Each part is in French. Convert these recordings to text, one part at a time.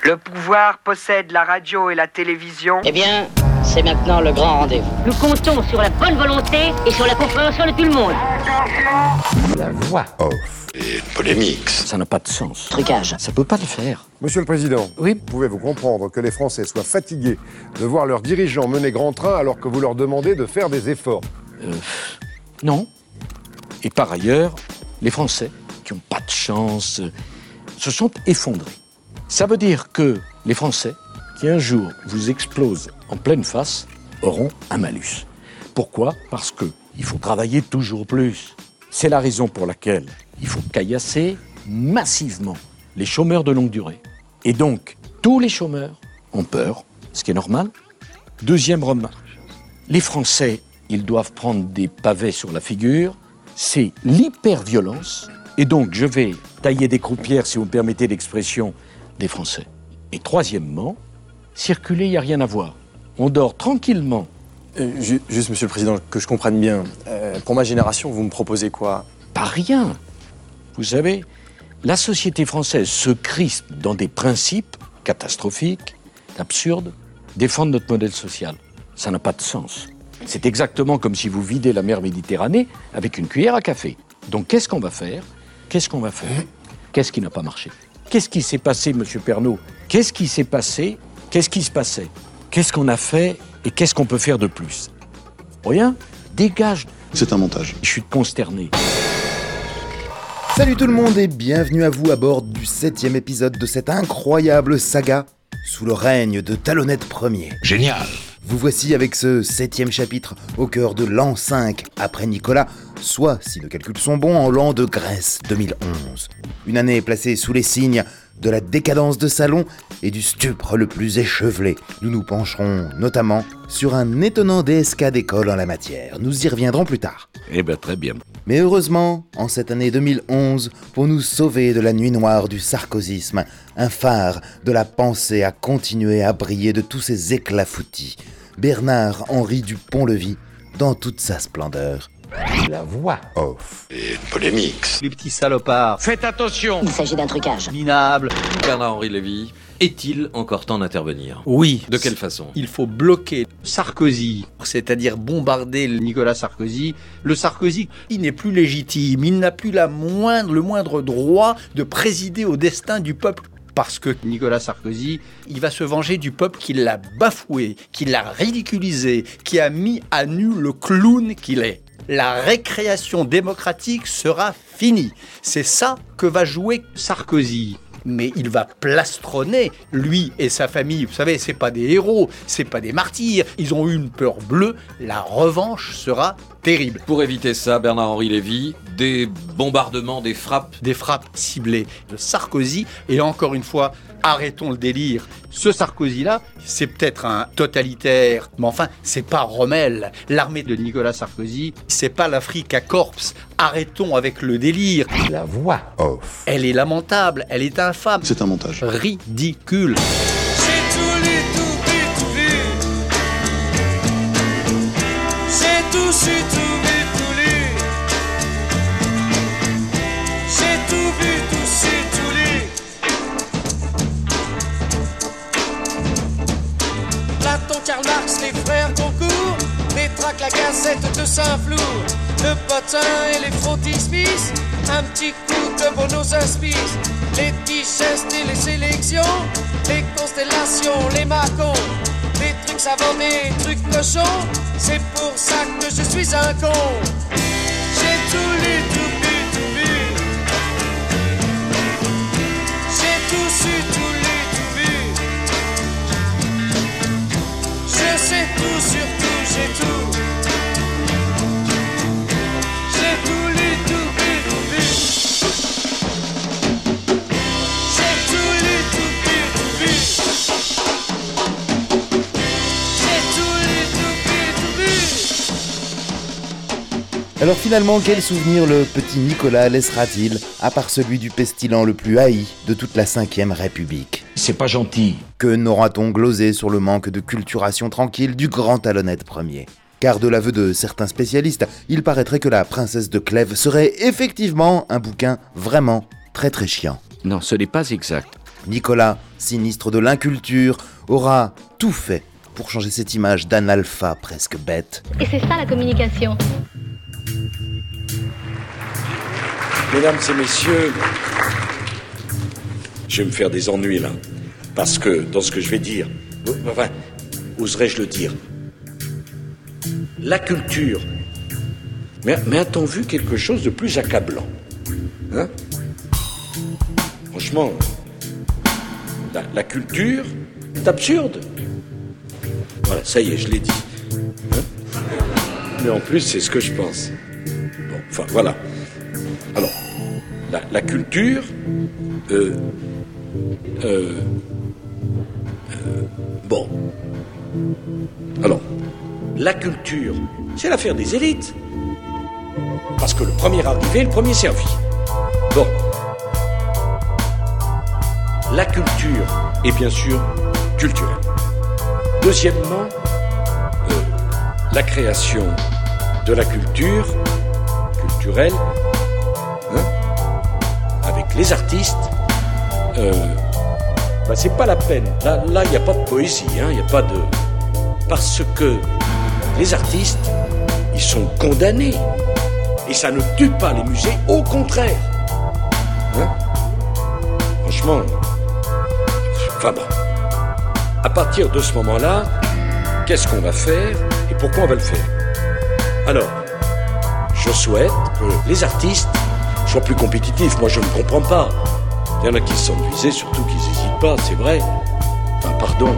Le pouvoir possède la radio et la télévision. Eh bien, c'est maintenant le grand rendez-vous. Nous comptons sur la bonne volonté et sur la compréhension de tout le monde. La voix off. Et une polémique. Ça n'a pas de sens. Trucage. Ça peut pas le faire. Monsieur le Président, Oui. pouvez-vous comprendre que les Français soient fatigués de voir leurs dirigeants mener grand train alors que vous leur demandez de faire des efforts? Non. Et par ailleurs, les Français, qui n'ont pas de chance, se sont effondrés. Ça veut dire que les Français, qui un jour vous explosent en pleine face, auront un malus. Pourquoi ? Parce qu'il faut travailler toujours plus. C'est la raison pour laquelle il faut caillasser massivement les chômeurs de longue durée. Et donc, tous les chômeurs ont peur, ce qui est normal. Deuxième remarque, les Français, ils doivent prendre des pavés sur la figure. C'est l'hyperviolence. Et donc, je vais tailler des croupières, si vous me permettez l'expression, des Français. Et troisièmement, circuler, il n'y a rien à voir. On dort tranquillement. Juste, Monsieur le Président, que je comprenne bien. Pour ma génération, vous me proposez quoi ? Pas rien. Vous savez, la société française se crispe dans des principes catastrophiques, absurdes, défendre notre modèle social. Ça n'a pas de sens. C'est exactement comme si vous videz la mer Méditerranée avec une cuillère à café. Donc qu'est-ce qu'on va faire ? Qu'est-ce qui n'a pas marché ? Qu'est-ce qui s'est passé, Monsieur Pernaut ? Qu'est-ce qui s'est passé ? Qu'est-ce qui se passait ? Qu'est-ce qu'on a fait et qu'est-ce qu'on peut faire de plus ? Rien. Dégage. C'est un montage. Je suis consterné. Salut tout le monde et bienvenue à vous à bord du 7e épisode de cette incroyable saga sous le règne de Talonnette Ier. Génial. Vous voici avec ce 7e chapitre au cœur de l'an 5 après Nicolas, soit, si nos calculs sont bons, en l'an de Grèce 2011. Une année placée sous les signes de la décadence de Salon et du stupre le plus échevelé. Nous nous pencherons notamment sur un étonnant DSK d'école en la matière. Nous y reviendrons plus tard. Eh bien, très bien. Mais heureusement, en cette année 2011, pour nous sauver de la nuit noire du sarkozysme, un phare de la pensée a continué à briller de tous ses éclats foutis. Bernard-Henri du Pont-Levis, dans toute sa splendeur. La voix off. Et une polémique. Les petits salopards, Faites attention. Il s'agit d'un trucage. minables. Bernard-Henri Lévy, est-il encore temps d'intervenir ? Oui. De quelle façon ? Il faut bloquer Sarkozy, c'est-à-dire bombarder le Nicolas Sarkozy. Le Sarkozy, il n'est plus légitime, il n'a plus le moindre droit de présider au destin du peuple. Parce que Nicolas Sarkozy, il va se venger du peuple qui l'a bafoué, qui l'a ridiculisé, qui a mis à nu le clown qu'il est. La récréation démocratique sera finie. C'est ça que va jouer Sarkozy. Mais il va plastronner, lui et sa famille. Vous savez, c'est pas des héros, c'est pas des martyrs. Ils ont eu une peur bleue. La revanche sera terrible. Pour éviter ça, Bernard-Henri Lévy, des bombardements, des frappes. Des frappes ciblées de Sarkozy. Et encore une fois, arrêtons le délire. Ce Sarkozy-là, c'est peut-être un totalitaire, mais enfin, c'est pas Rommel. L'armée de Nicolas Sarkozy, c'est pas l'Africa Corps. Arrêtons avec le délire. La voix off. Elle est lamentable, elle est infâme. C'est un montage. Ridicule. J'ai tout lu, tout vu, tout vu. J'ai tout su, tout vu, tout lu. J'ai tout vu, tout su, tout lu. Platon, Karl Marx, les frères Goncourt, Pétrarque, la Gazette de Saint-Flour, le potin et les frontispices, un petit coup de Bono inspire. Les digestes et les sélections, les constellations, les macons, les trucs savants, les trucs cochons, c'est pour ça que je suis un con. J'ai tout lu, tout vu, tout vu. J'ai tout su, tout lu, tout vu. Je sais tout sur tout, j'ai tout. J'ai tout lu, tout vu, tout vu. J'ai tout lu, tout vu, tout vu. J'ai tout lu, tout vu, tout vu. Alors finalement, quel souvenir le petit Nicolas laissera-t-il, à part celui du pestilent le plus haï de toute la 5e République ? C'est pas gentil. Que n'aura-t-on glosé sur le manque de culturation tranquille du grand Talonnette Ier ? Car de l'aveu de certains spécialistes, il paraîtrait que la princesse de Clèves serait effectivement un bouquin vraiment très très chiant. Non, ce n'est pas exact. Nicolas sinistre de l'inculture, aura tout fait pour changer cette image d'analpha presque bête. Et c'est ça la communication. Mesdames et messieurs, je vais me faire des ennuis là. Parce que dans ce que je vais dire, enfin, oserais-je le dire, la culture. Mais a-t-on vu quelque chose de plus accablant? Hein? Franchement, la culture est absurde. Voilà, ça y est, je l'ai dit. Hein? Mais en plus, c'est ce que je pense. Bon, enfin, voilà. Alors, la culture... bon. Alors, la culture, c'est l'affaire des élites. Parce que le premier arrivé, le premier servi. Bon. La culture est bien sûr culturelle. Deuxièmement, la création de la culture culturelle, hein, avec les artistes, c'est pas la peine. Là, il n'y a pas de poésie, hein, il n'y a pas de... Parce que les artistes, ils sont condamnés. Et ça ne tue pas les musées, au contraire. Hein? Franchement, enfin bon. À partir de ce moment-là, qu'est-ce qu'on va faire et pourquoi on va le faire? Alors, je souhaite que les artistes soient plus compétitifs. Moi, je ne comprends pas. Il y en a qui se sentent visés, surtout qu'ils n'hésitent pas, c'est vrai. Enfin, pardon.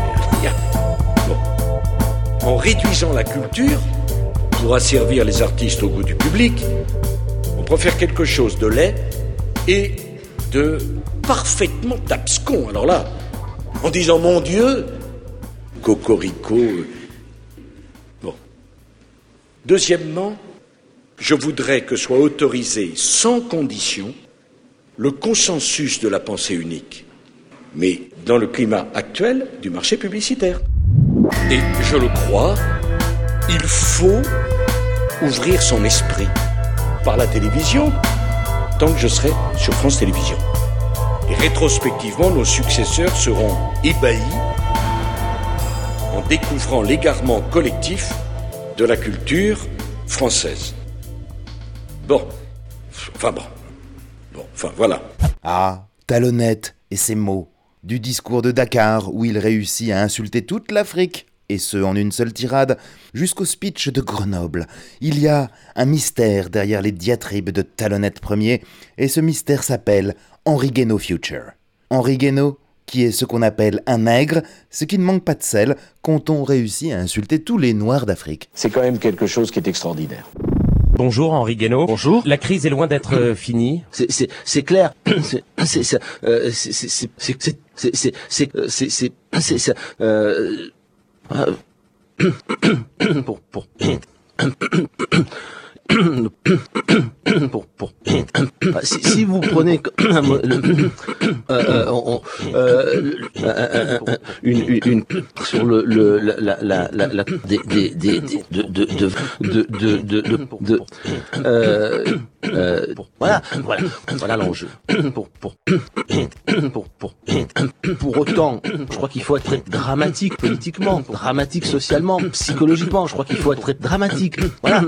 Bon. En réduisant la culture, pour asservir les artistes au goût du public, on préfère quelque chose de laid et de parfaitement abscon. Alors là, en disant mon Dieu, cocorico. Bon. Deuxièmement, je voudrais que soit autorisé sans condition le consensus de la pensée unique, mais dans le climat actuel du marché publicitaire. Et je le crois, il faut ouvrir son esprit par la télévision, tant que je serai sur France Télévisions. Et rétrospectivement, nos successeurs seront ébahis en découvrant l'égarement collectif de la culture française. Bon, voilà. Ah, Talonnette et ses mots. Du discours de Dakar où il réussit à insulter toute l'Afrique, et ce en une seule tirade, jusqu'au speech de Grenoble. Il y a un mystère derrière les diatribes de Talonnette Ier, et ce mystère s'appelle Henri Guénaud Future. Henri Guénaud, qui est ce qu'on appelle un nègre, ce qui ne manque pas de sel quand on réussit à insulter tous les Noirs d'Afrique. C'est quand même quelque chose qui est extraordinaire. Bonjour Henri Guénaud. Bonjour. La crise est loin d'être finie. C'est clair. Si vous prenez une sur voilà l'enjeu. Pour autant, je crois qu'il faut être très dramatique politiquement, dramatique socialement, psychologiquement. Je crois qu'il faut être très dramatique. Voilà.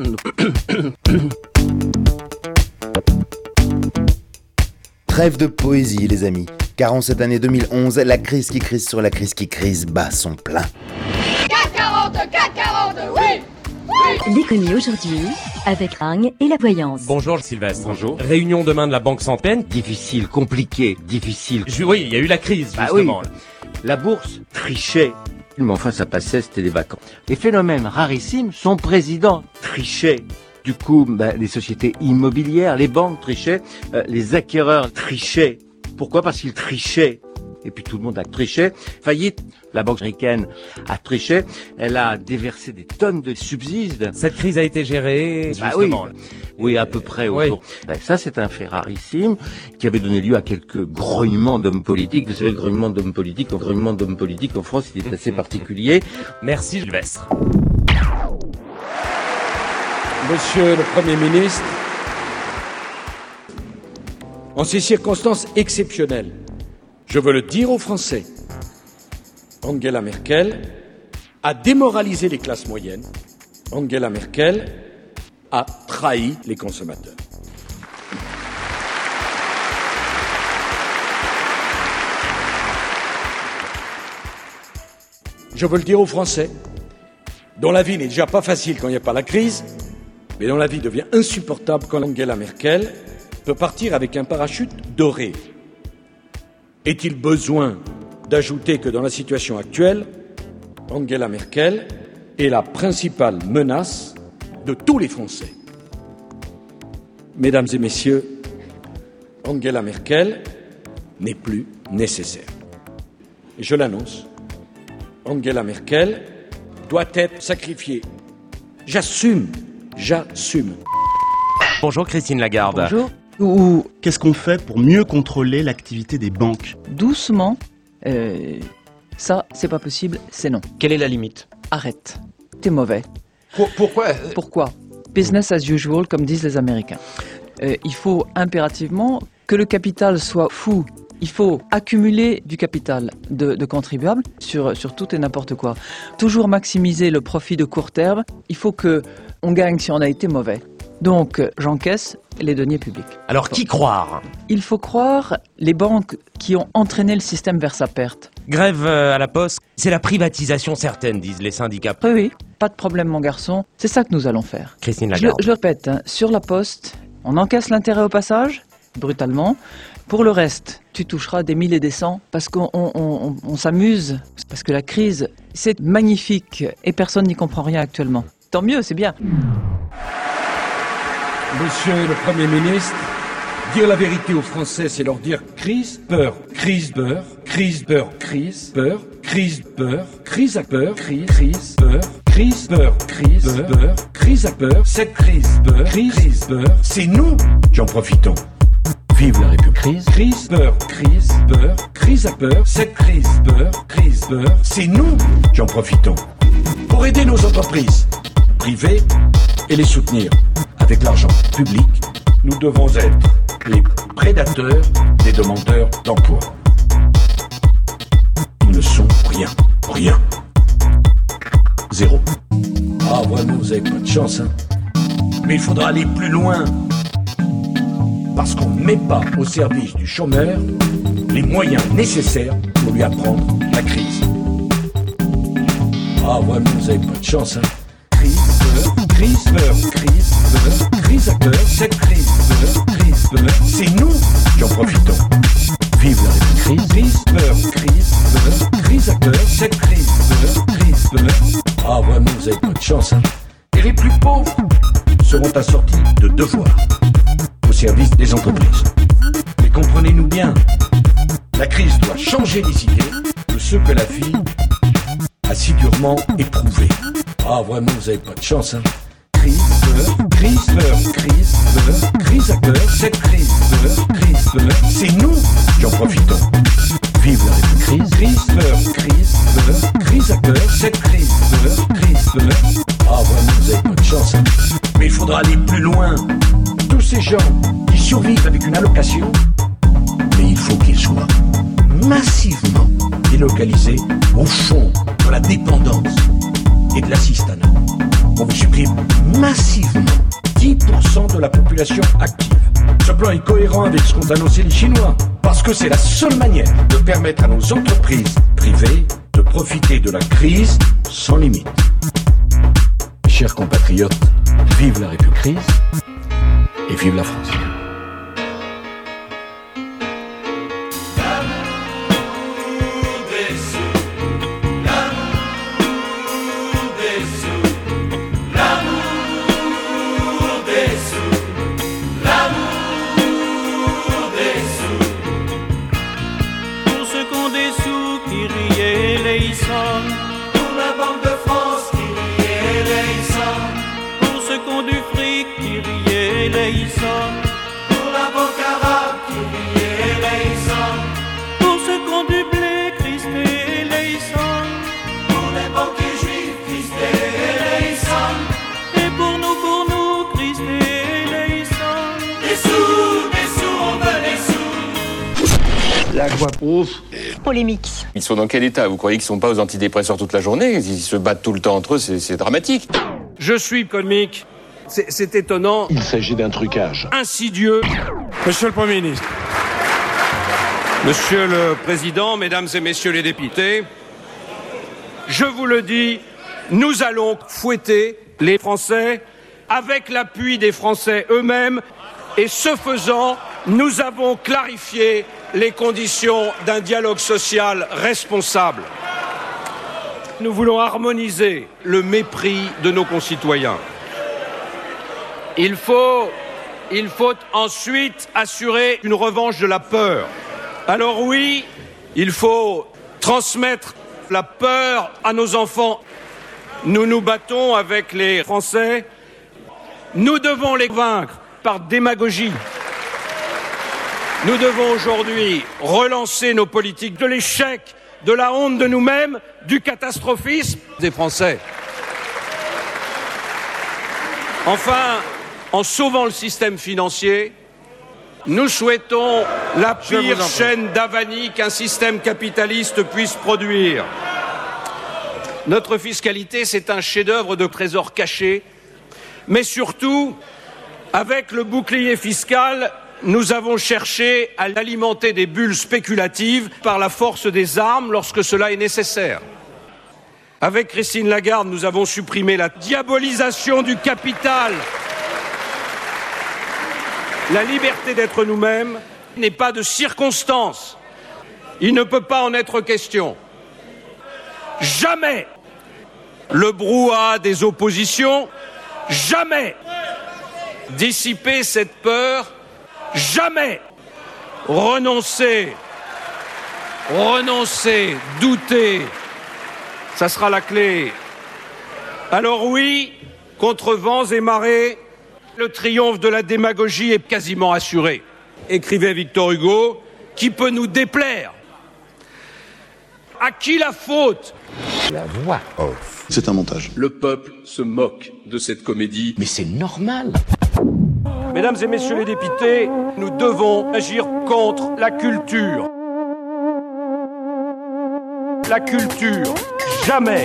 Trêve de poésie, les amis, car en cette année 2011, la crise qui crise sur la crise qui crise bat son plein. 440, oui! L'économie aujourd'hui, avec Argne et la voyance. Bonjour Sylvestre. Bonjour. Réunion demain de la Banque Santaine. Difficile, compliqué, difficile. Oui, il y a eu la crise, justement. Oui. La bourse trichait. Mais enfin, ça passait, c'était des vacances. Les phénomènes rarissimes, son président trichait. Du coup, les sociétés immobilières, les banques trichaient, les acquéreurs trichaient. Pourquoi? Parce qu'ils trichaient. Et puis tout le monde a triché. Faillite, la banque américaine a triché. Elle a déversé des tonnes de subsides. Cette crise a été gérée, justement. Oui, à peu près autour. Oui. Ça, c'est un fait rarissime qui avait donné lieu à quelques grognements d'hommes politiques. Vous savez, le grognement d'hommes politiques en France, il est assez particulier. Merci, Sylvestre. Monsieur le Premier ministre, en ces circonstances exceptionnelles, Je veux le dire aux Français. Angela Merkel a démoralisé les classes moyennes. Angela Merkel a trahi les consommateurs. Je veux le dire aux Français, dont la vie n'est déjà pas facile quand il n'y a pas la crise, mais dont la vie devient insupportable quand Angela Merkel peut partir avec un parachute doré. Est-il besoin d'ajouter que dans la situation actuelle, Angela Merkel est la principale menace de tous les Français. Mesdames et messieurs, Angela Merkel n'est plus nécessaire. Et je l'annonce, Angela Merkel doit être sacrifiée. J'assume. Bonjour Christine Lagarde. Bonjour. Ou qu'est-ce qu'on fait pour mieux contrôler l'activité des banques? Doucement. Ça, c'est pas possible, c'est non. Quelle est la limite? Arrête. T'es mauvais. Pourquoi? Business as usual, comme disent les Américains. Il faut impérativement que le capital soit fou. Il faut accumuler du capital de contribuables sur tout et n'importe quoi. Toujours maximiser le profit de court terme. Il faut qu'on gagne si on a été mauvais. Donc, j'encaisse les deniers publics. Alors, qui croire? Il faut croire les banques qui ont entraîné le système vers sa perte. Grève à la Poste, c'est la privatisation certaine, disent les syndicats. Oui, pas de problème mon garçon, c'est ça que nous allons faire. Christine Lagarde. Je répète, sur la Poste, on encaisse l'intérêt au passage, brutalement. Pour le reste, tu toucheras des 1000 et des 100 parce qu'on s'amuse, parce que la crise, c'est magnifique et personne n'y comprend rien actuellement. Tant mieux, c'est bien. Monsieur le Premier ministre, dire la vérité aux Français, c'est leur dire crise, peur, crise, beurre, crise, beurre, crise, beurre, crise, beurre, crise à peur, crise, beurre, crise, beurre, crise, beurre, crise à peur, cette crise, beurre, crise, beurre, c'est nous qui en profitons. Vive la République. Crise, beurre, crise à peur, cette crise, beurre, c'est nous qui en profitons. Pour aider nos entreprises privées et les soutenir avec l'argent public, nous devons être les prédateurs des demandeurs d'emploi. Ils ne sont rien. Zéro. Ah, vraiment, vous avez pas de chance, hein. Mais il faudra aller plus loin. Parce qu'on ne met pas au service du chômeur les moyens nécessaires pour lui apprendre la crise. Ah, vraiment, vous n'avez pas de chance, hein. Crise, à peur, cette crise, beurre, c'est nous qui en profitons. Vive la République. Crise, à peur, cette crise, beurre. Ah, vraiment, vous n'avez pas de chance, hein. Et les plus pauvres seront assortis de devoirs au service des entreprises. Mais comprenez-nous bien, la crise doit changer les idées de ceux que la vie a si durement éprouvés. Ah, vraiment, vous n'avez pas de chance, hein. Crise, à peur, cette crise, beurre, c'est nous qui en profitons. Vive la République. Crise, à peur, cette crise, beurre. Ah, vraiment, vous n'avez pas de chance, hein. Mais il faudra aller plus loin. Tous ces gens qui survivent avec une allocation, mais il faut qu'ils soient massivement délocalisés au fond de la dépendance et de l'assistanat. On vous supprime massivement 10% de la population active. Ce plan est cohérent avec ce qu'ont annoncé les Chinois, parce que c'est la seule manière de permettre à nos entreprises privées de profiter de la crise sans limite. Chers compatriotes, vive la République et vive la France. Pour la Banque de France qui riait les sommes, pour ceux qui ont du fric qui riait les sommes, pour la Banque arabe qui riait les sommes, pour ceux qui ont du blé crispé les sommes, pour les banquiers juifs crispé les sommes, et pour nous crispé les sommes. Des sous, on veut des sous. blague. Ouf. Polémique. Ils sont dans quel état? Vous croyez qu'ils sont pas aux antidépresseurs toute la journée? Ils se battent tout le temps entre eux, c'est dramatique. Je suis comique. C'est étonnant. Il s'agit d'un trucage. Insidieux. Monsieur le Premier ministre. Monsieur le Président, Mesdames et Messieurs les députés, je vous le dis, nous allons fouetter les Français avec l'appui des Français eux-mêmes et ce faisant, nous avons clarifié les conditions d'un dialogue social responsable. Nous voulons harmoniser le mépris de nos concitoyens. Il faut ensuite assurer une revanche de la peur. Alors oui, il faut transmettre la peur à nos enfants. Nous nous battons avec les Français. Nous devons les vaincre par démagogie. Nous devons aujourd'hui relancer nos politiques de l'échec, de la honte de nous-mêmes, du catastrophisme des Français. Enfin, en sauvant le système financier, nous souhaitons la pire chaîne d'avanie qu'un système capitaliste puisse produire. Notre fiscalité, c'est un chef-d'œuvre de trésor caché, mais surtout, avec le bouclier fiscal, nous avons cherché à alimenter des bulles spéculatives par la force des armes lorsque cela est nécessaire. Avec Christine Lagarde, nous avons supprimé la diabolisation du capital. La liberté d'être nous-mêmes n'est pas de circonstance. Il ne peut pas en être question. Jamais le brouhaha des oppositions, jamais dissiper cette peur, jamais renoncer, douter, ça sera la clé. Alors oui, contre vents et marées, le triomphe de la démagogie est quasiment assuré. Écrivait Victor Hugo, qui peut nous déplaire? À qui la faute? La voix off. C'est un montage. Le peuple se moque de cette comédie. Mais c'est normal. Mesdames et messieurs les députés, nous devons agir contre la culture. La culture, jamais.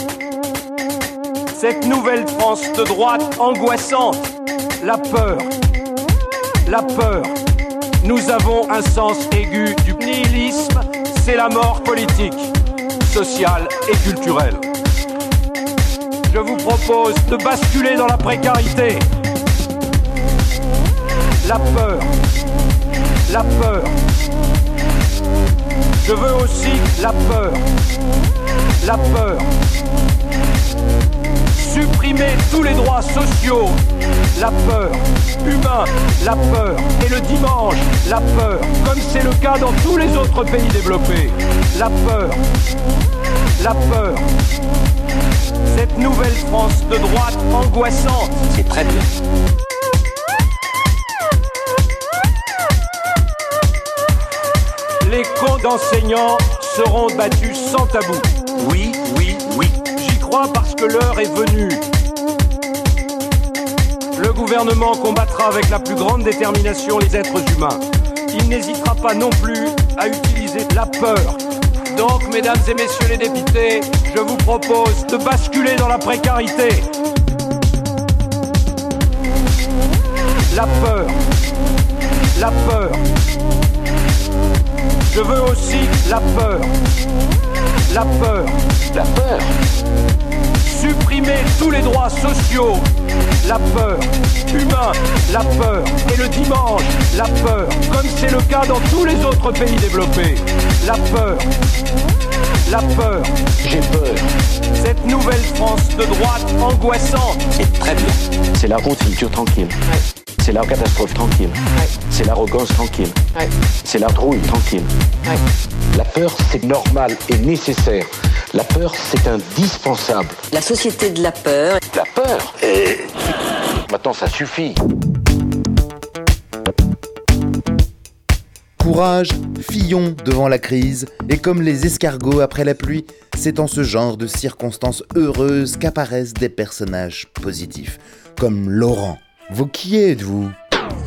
Cette nouvelle France de droite angoissante. La peur. La peur. Nous avons un sens aigu du nihilisme. C'est la mort politique, sociale et culturelle. Je vous propose de basculer dans la précarité. La peur. La peur. Je veux aussi la peur. La peur. Supprimer tous les droits sociaux. La peur. Humain. La peur. Et le dimanche. La peur. Comme c'est le cas dans tous les autres pays développés. La peur. La peur. Cette nouvelle France de droite angoissante. C'est très bien. Les cons d'enseignants seront battus sans tabou. Oui, oui, oui. J'y crois parce que l'heure est venue. Le gouvernement combattra avec la plus grande détermination les êtres humains. Il n'hésitera pas non plus à utiliser la peur. Donc, mesdames et messieurs les députés, je vous propose de basculer dans la précarité. La peur. La peur. Je veux aussi la peur. La peur. La peur. Supprimer tous les droits sociaux. La peur. Humain. La peur. Et le dimanche. La peur. Comme c'est le cas dans tous les autres pays développés. La peur. La peur. J'ai peur. Cette nouvelle France de droite angoissante. C'est très bien. C'est la honte culture tranquille. Ouais. C'est la catastrophe tranquille. Ouais. C'est l'arrogance tranquille. Ouais. C'est la trouille tranquille. Ouais. La peur, c'est normal et nécessaire. La peur, c'est indispensable. La société de la peur. La peur Maintenant, ça suffit. Courage, fillons devant la crise, et comme les escargots après la pluie, c'est en ce genre de circonstances heureuses qu'apparaissent des personnages positifs, comme Laurent. Vous qui êtes-vous ?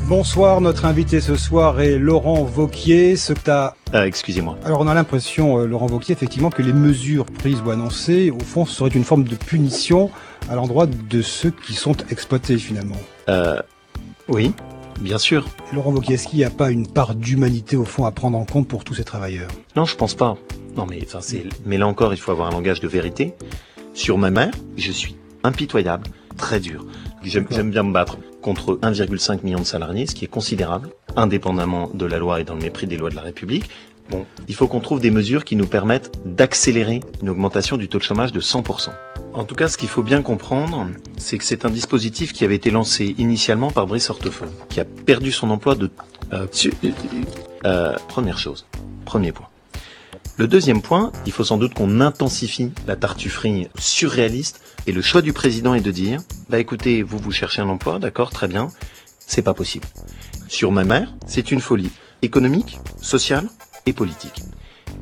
Bonsoir, notre invité ce soir est Laurent Wauquiez. Excusez-moi. Alors on a l'impression, Laurent Wauquiez, effectivement, que les mesures prises ou annoncées, au fond, seraient une forme de punition à l'endroit de ceux qui sont exploités finalement. Oui, bien sûr. Laurent Wauquiez, est-ce qu'il n'y a pas une part d'humanité au fond à prendre en compte pour tous ces travailleurs? Non, je pense pas. Non, mais là encore, il faut avoir un langage de vérité. Sur ma mère, je suis impitoyable, très dur. J'aime bien me battre contre 1,5 million de salariés, ce qui est considérable, indépendamment de la loi et dans le mépris des lois de la République. Bon, il faut qu'on trouve des mesures qui nous permettent d'accélérer une augmentation du taux de chômage de 100%. En tout cas, ce qu'il faut bien comprendre, c'est que c'est un dispositif qui avait été lancé initialement par Brice Hortefeux, qui a perdu son emploi de... Première chose, premier point. Le deuxième point, il faut sans doute qu'on intensifie la tartufferie surréaliste. Et le choix du président est de dire, écoutez, vous cherchez un emploi, d'accord, très bien, c'est pas possible. Sur ma mère, c'est une folie économique, sociale et politique. Pourquoi ?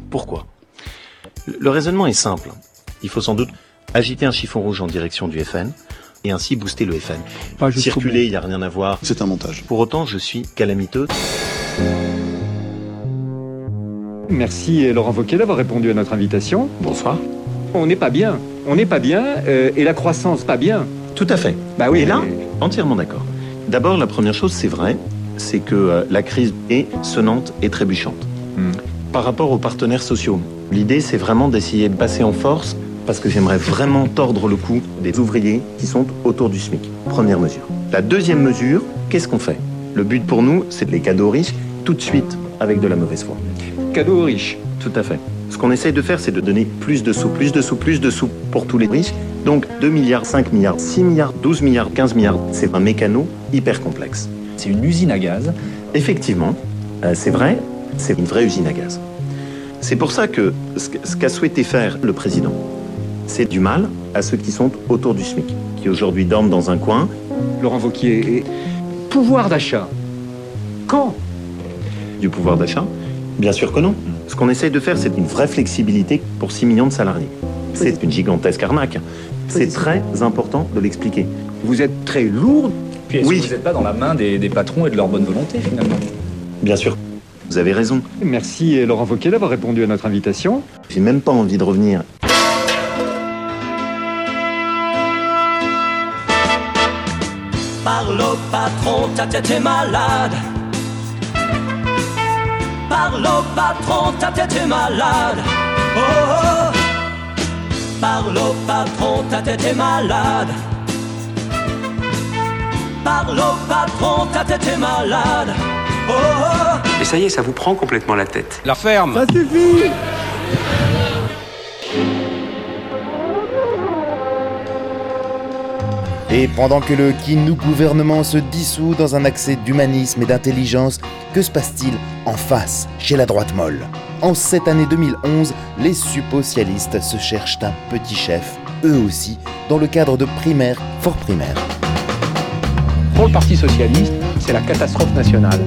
Le raisonnement est simple. Il faut sans doute agiter un chiffon rouge en direction du FN et ainsi booster le FN. Circuler, il n'y a rien à voir. C'est un montage. Pour autant, je suis calamiteux. Merci Laurent Wauquiez d'avoir répondu à notre invitation. Bonsoir. On n'est pas bien. Et la croissance pas bien. Tout à fait. Bah oui. Et là, entièrement d'accord. D'abord, la première chose, c'est vrai, c'est que la crise est sonnante et trébuchante. Par rapport aux partenaires sociaux, l'idée, c'est vraiment d'essayer de passer en force, parce que j'aimerais vraiment tordre le cou des ouvriers qui sont autour du SMIC. Première mesure. La deuxième mesure, qu'est-ce qu'on fait ? Le but pour nous, c'est de les cadeaux riches, tout de suite, avec de la mauvaise foi. Cadeaux riches. Tout à fait. Ce qu'on essaye de faire, c'est de donner plus de sous pour tous les riches. Donc 2 milliards, 5 milliards, 6 milliards, 12 milliards, 15 milliards, c'est un mécano hyper complexe. C'est une usine à gaz. Effectivement, c'est vrai, c'est une vraie usine à gaz. C'est pour ça que ce qu'a souhaité faire le président, c'est du mal à ceux qui sont autour du SMIC, qui aujourd'hui dorment dans un coin. Laurent Wauquiez, pouvoir d'achat. Quand ? Du pouvoir d'achat ? Bien sûr que non. Ce qu'on essaye de faire, c'est une vraie flexibilité pour 6 millions de salariés. C'est une gigantesque arnaque. C'est très important de l'expliquer. Vous êtes très lourd. Puis est-ce que vous n'êtes pas dans la main des patrons et de leur bonne volonté, finalement ? Bien sûr. Vous avez raison. Merci Laurent Wauquiez d'avoir répondu à notre invitation. J'ai même pas envie de revenir. Parle au patron, ta tête est malade. Parle au patron, ta tête est malade. Oh, oh. Parle au patron, ta tête est malade. Parle au patron, ta tête est malade. Oh, oh. Et ça y est, ça vous prend complètement la tête. La ferme. Ça suffit. Et pendant que le qui-nous-gouvernement se dissout dans un accès d'humanisme et d'intelligence, que se passe-t-il en face, chez la droite molle ? En cette année 2011, les supposialistes se cherchent un petit chef, eux aussi, dans le cadre de primaires, fort primaires. Pour le Parti socialiste, c'est la catastrophe nationale.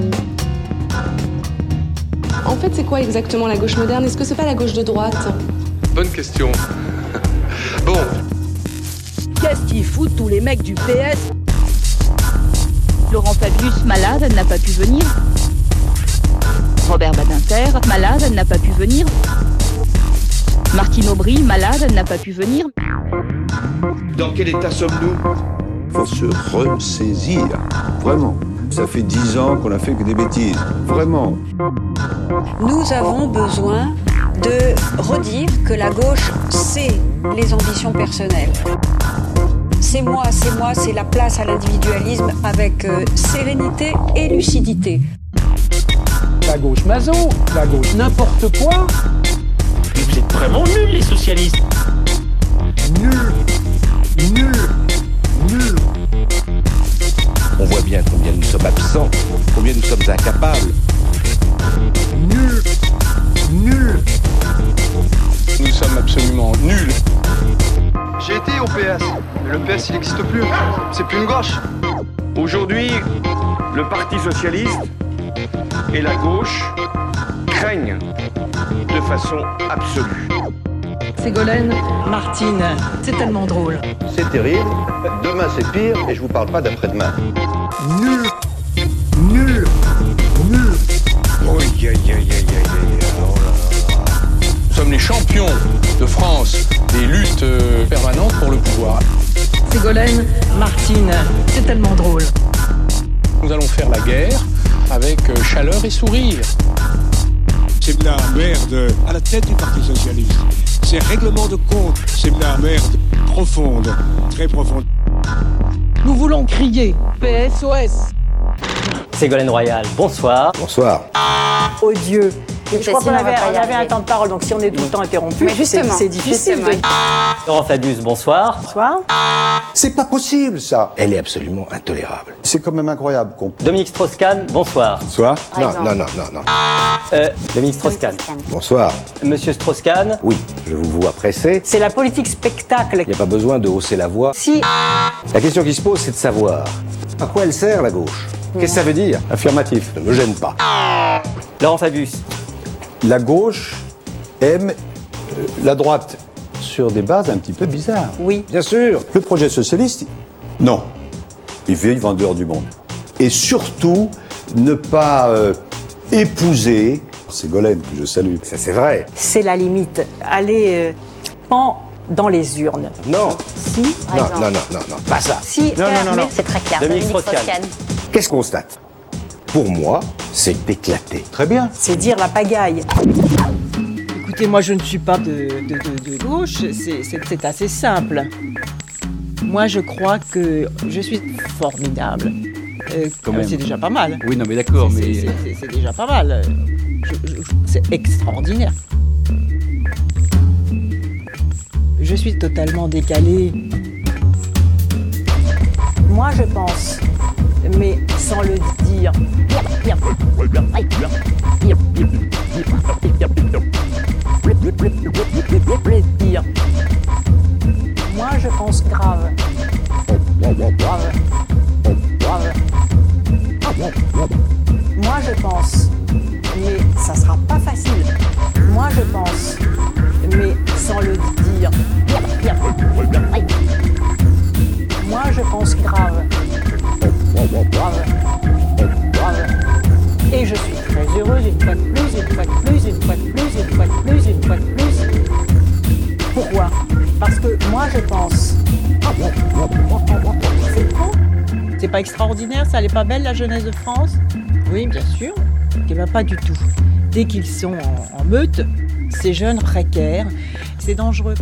En fait, c'est quoi exactement la gauche moderne ? Est-ce que c'est pas la gauche de droite ? Bonne question. Bon. Qu'est-ce qu'ils foutent tous les mecs du PS ? Laurent Fabius, malade, n'a pas pu venir. Robert Badinter, malade, n'a pas pu venir. Martine Aubry, malade, n'a pas pu venir. Dans quel état sommes-nous ? Faut se ressaisir, vraiment. Ça fait 10 ans qu'on n'a fait que des bêtises, vraiment. Nous avons besoin de redire que la gauche, c'est les ambitions personnelles. C'est moi, c'est la place à l'individualisme avec sérénité et lucidité. La gauche maso, la gauche n'importe quoi. Mais vous êtes vraiment nuls, les socialistes. Nul. On voit bien combien nous sommes absents, combien nous sommes incapables. Nul. Nous sommes absolument nuls. J'ai été au PS, mais le PS il n'existe plus. C'est plus une gauche. Aujourd'hui, le Parti socialiste et la gauche craignent de façon absolue. Ségolène, Martine, c'est tellement drôle. C'est terrible. Demain c'est pire et je vous parle pas d'après-demain. Nul. Zemmour. Ségolène, Martine, c'est tellement drôle. Nous allons faire la guerre avec chaleur et sourire. C'est de la merde à la tête du Parti Socialiste. C'est règlement de compte. C'est de la merde profonde, très profonde. Nous voulons crier PSOS. Ségolène Royal, bonsoir. Bonsoir. Odieux. Je crois qu'on avait un temps de parole, donc si on est tout le temps interrompu, c'est difficile. Laurent Fabius, bonsoir. Bonsoir. C'est pas possible, ça. Elle est absolument intolérable. C'est quand même incroyable. Dominique Strauss-Kahn, bonsoir. Bonsoir. Non. Dominique Strauss-Kahn. Bonsoir. Monsieur Strauss-Kahn. Oui, je vous vois pressé. C'est la politique spectacle. Il n'y a pas besoin de hausser la voix. Si. La question qui se pose, c'est de savoir à quoi elle sert, la gauche. Qu'est-ce que ça veut dire? Affirmatif, ne me gêne pas. Laurent Fabius. La gauche aime la droite sur des bases un petit peu bizarres. Oui. Bien sûr. Le projet socialiste, non. Ils vivent en dehors du monde. Et surtout, ne pas épouser Ségolène, que je salue. Ça, c'est vrai. C'est la limite. Aller dans les urnes. Non. Si. Non. Pas ça. Si. Non. C'est très clair. Dominique Strauss-Kahn. Qu'est-ce qu'on constate? Pour moi, c'est éclaté. Très bien. C'est dire la pagaille. Écoutez, moi je ne suis pas de gauche, c'est assez simple. Moi je crois que je suis formidable. C'est déjà pas mal. Oui, non mais d'accord, mais... C'est déjà pas mal. C'est extraordinaire. Je suis totalement décalée. Moi je pense, mais sans le dire. Moi je pense grave. Moi je pense, mais ça sera pas facile. Moi je pense, mais sans le dire. Moi je pense grave. Et je suis très heureuse une fois de plus. Pourquoi? Parce que moi je pense. C'est faux. C'est pas extraordinaire, ça, elle est pas belle la jeunesse de France? Oui, bien sûr. Eh bien, pas du tout. Dès qu'ils sont en meute, ces jeunes précaires, c'est dangereux.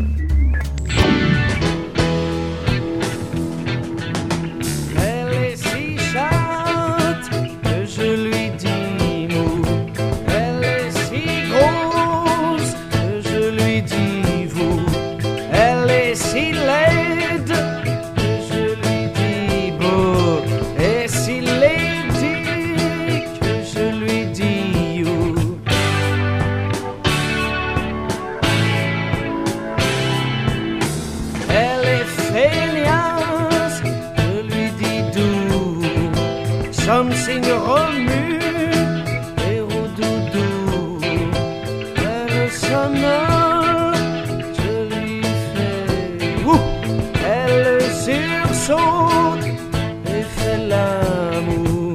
Something remue et au doudou, elle sonore, je lui fais ouh, elle sursaute et fait l'amour.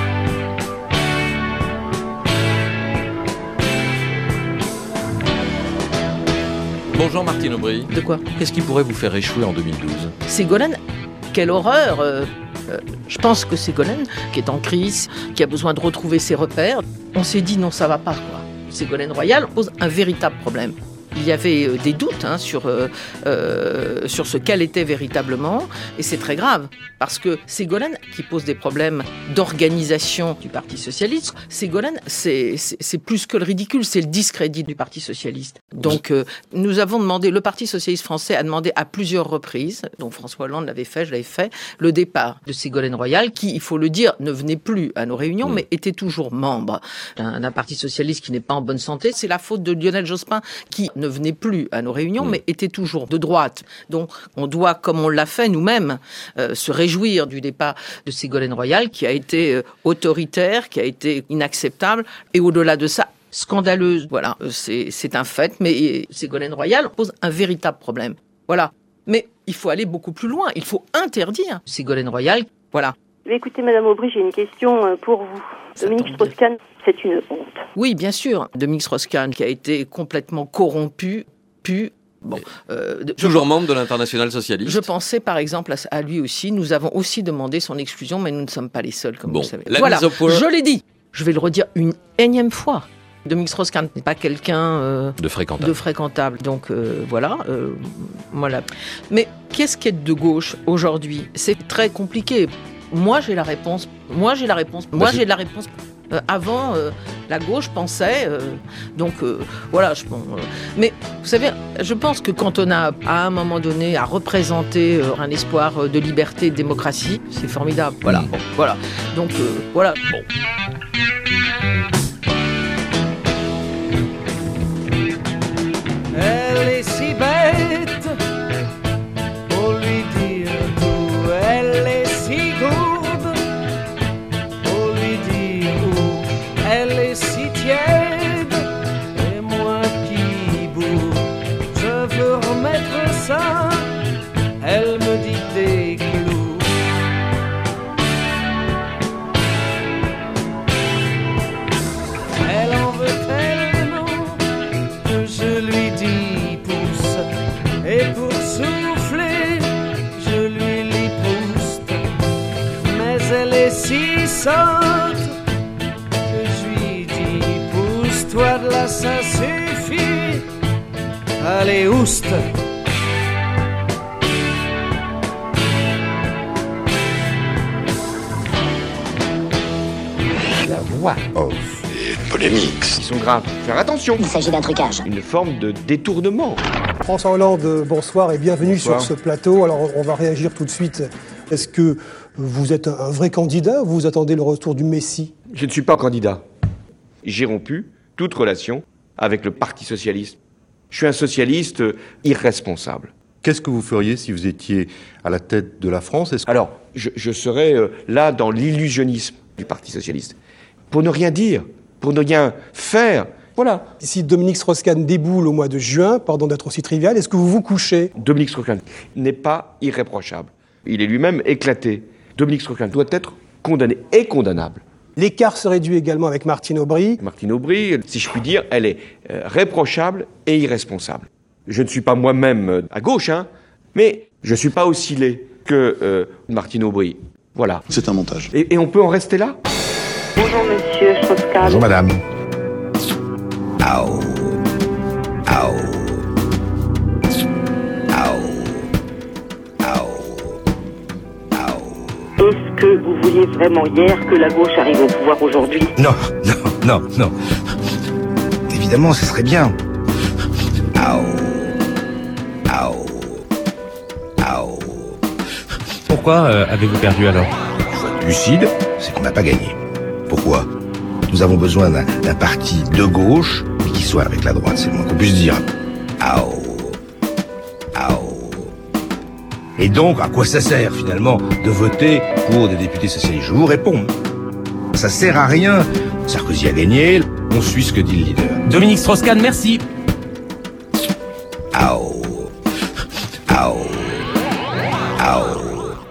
Bonjour Martine Aubry. De quoi? Qu'est-ce qui pourrait vous faire échouer en 2012? Ségolène, quelle horreur! Je pense que Ségolène, qui est en crise, qui a besoin de retrouver ses repères, on s'est dit non, ça va pas, quoi. Ségolène Royal pose un véritable problème. Il y avait des doutes sur ce qu'elle était véritablement, et c'est très grave, parce que Ségolène, qui pose des problèmes d'organisation du Parti Socialiste, Ségolène, c'est plus que le ridicule, c'est le discrédit du Parti Socialiste. Donc, nous avons demandé, le Parti Socialiste français a demandé à plusieurs reprises, donc François Hollande l'avait fait, je l'avais fait, le départ de Ségolène Royal, qui, il faut le dire, ne venait plus à nos réunions, mais était toujours membre d'un Parti Socialiste qui n'est pas en bonne santé. C'est la faute de Lionel Jospin, qui ne venait plus à nos réunions, mais était toujours de droite. Donc, on doit, comme on l'a fait nous-mêmes, se réjouir du départ de Ségolène Royal, qui a été autoritaire, qui a été inacceptable, et au-delà de ça, scandaleuse. Voilà, c'est un fait, mais Ségolène Royal pose un véritable problème. Voilà. Mais il faut aller beaucoup plus loin. Il faut interdire Ségolène Royal. Voilà. Écoutez, Madame Aubry, j'ai une question pour vous. Dominique Strauss-Kahn, c'est une honte. Oui, bien sûr. Dominique Strauss-Kahn, qui a été complètement corrompu, Bon, toujours membre de l'Internationale socialiste. Je pensais par exemple à lui aussi. Nous avons aussi demandé son exclusion, mais nous ne sommes pas les seuls, comme vous le savez. Mise au point. Je l'ai dit. Je vais le redire une énième fois. Dominique Strauss-Kahn n'est pas quelqu'un de fréquentable. Donc voilà. Mais qu'est-ce qu'être de gauche aujourd'hui ? C'est très compliqué. Moi, j'ai la réponse. Avant, la gauche pensait. Mais vous savez, je pense que quand on a, à un moment donné, à représenter un espoir de liberté et de démocratie, c'est formidable. Voilà. Bon, voilà. Donc, voilà. Bon. Elle est si bête, pour lui dire tout. Elle est si gourde, pour lui dire où. Elle est si tiède, et moi qui bourre. Je veux remettre ça, elle me dit des clous. Elle en veut tellement que je lui dis pousse. Et pour souffler, je lui lis Proust. Mais elle est si sotte que je lui dis pousse-toi de là, ça suffit. Allez, ouste. La voix off. Et polémiques. Ils sont graves. Faire attention. Il s'agit d'un trucage. Une forme de détournement. François Hollande, bonsoir et bienvenue sur ce plateau. Alors on va réagir tout de suite. Est-ce que vous êtes un vrai candidat ou vous attendez le retour du Messie ? Je ne suis pas candidat. J'ai rompu toute relation avec le Parti socialiste. Je suis un socialiste irresponsable. Qu'est-ce que vous feriez si vous étiez à la tête de la France ? Alors, je serais là dans l'illusionnisme du Parti socialiste. Pour ne rien dire, pour ne rien faire. Voilà. Si Dominique Strauss-Kahn déboule au mois de juin, pardon d'être aussi trivial, est-ce que vous vous couchez ? Dominique Strauss-Kahn n'est pas irréprochable. Il est lui-même éclaté. Dominique Strauss-Kahn doit être condamné et condamnable. L'écart se réduit également avec Martine Aubry. Martine Aubry, si je puis dire, elle est réprochable et irresponsable. Je ne suis pas moi-même à gauche, mais je ne suis pas aussi laid que Martine Aubry. Voilà. C'est un montage. Et on peut en rester là ? Bonjour monsieur Strauss-Kahn. Bonjour madame. Ao. Ao. Ao. Ao. Ao. Est-ce que vous vouliez vraiment hier que la gauche arrive au pouvoir aujourd'hui ? Non. Évidemment, ce serait bien. Ao. Ao. Ao. Pourquoi avez-vous perdu alors ? Faut être lucide, c'est qu'on n'a pas gagné. Pourquoi ? Nous avons besoin d'un parti de gauche, mais qui soit avec la droite, c'est le moins qu'on puisse dire. Ao. Ao. Et donc, à quoi ça sert, finalement, de voter pour des députés socialistes ? Je vous réponds. Ça sert à rien. Sarkozy a gagné, on suit ce que dit le leader. Dominique Strauss-Kahn, merci. Ao. Ao. Ao.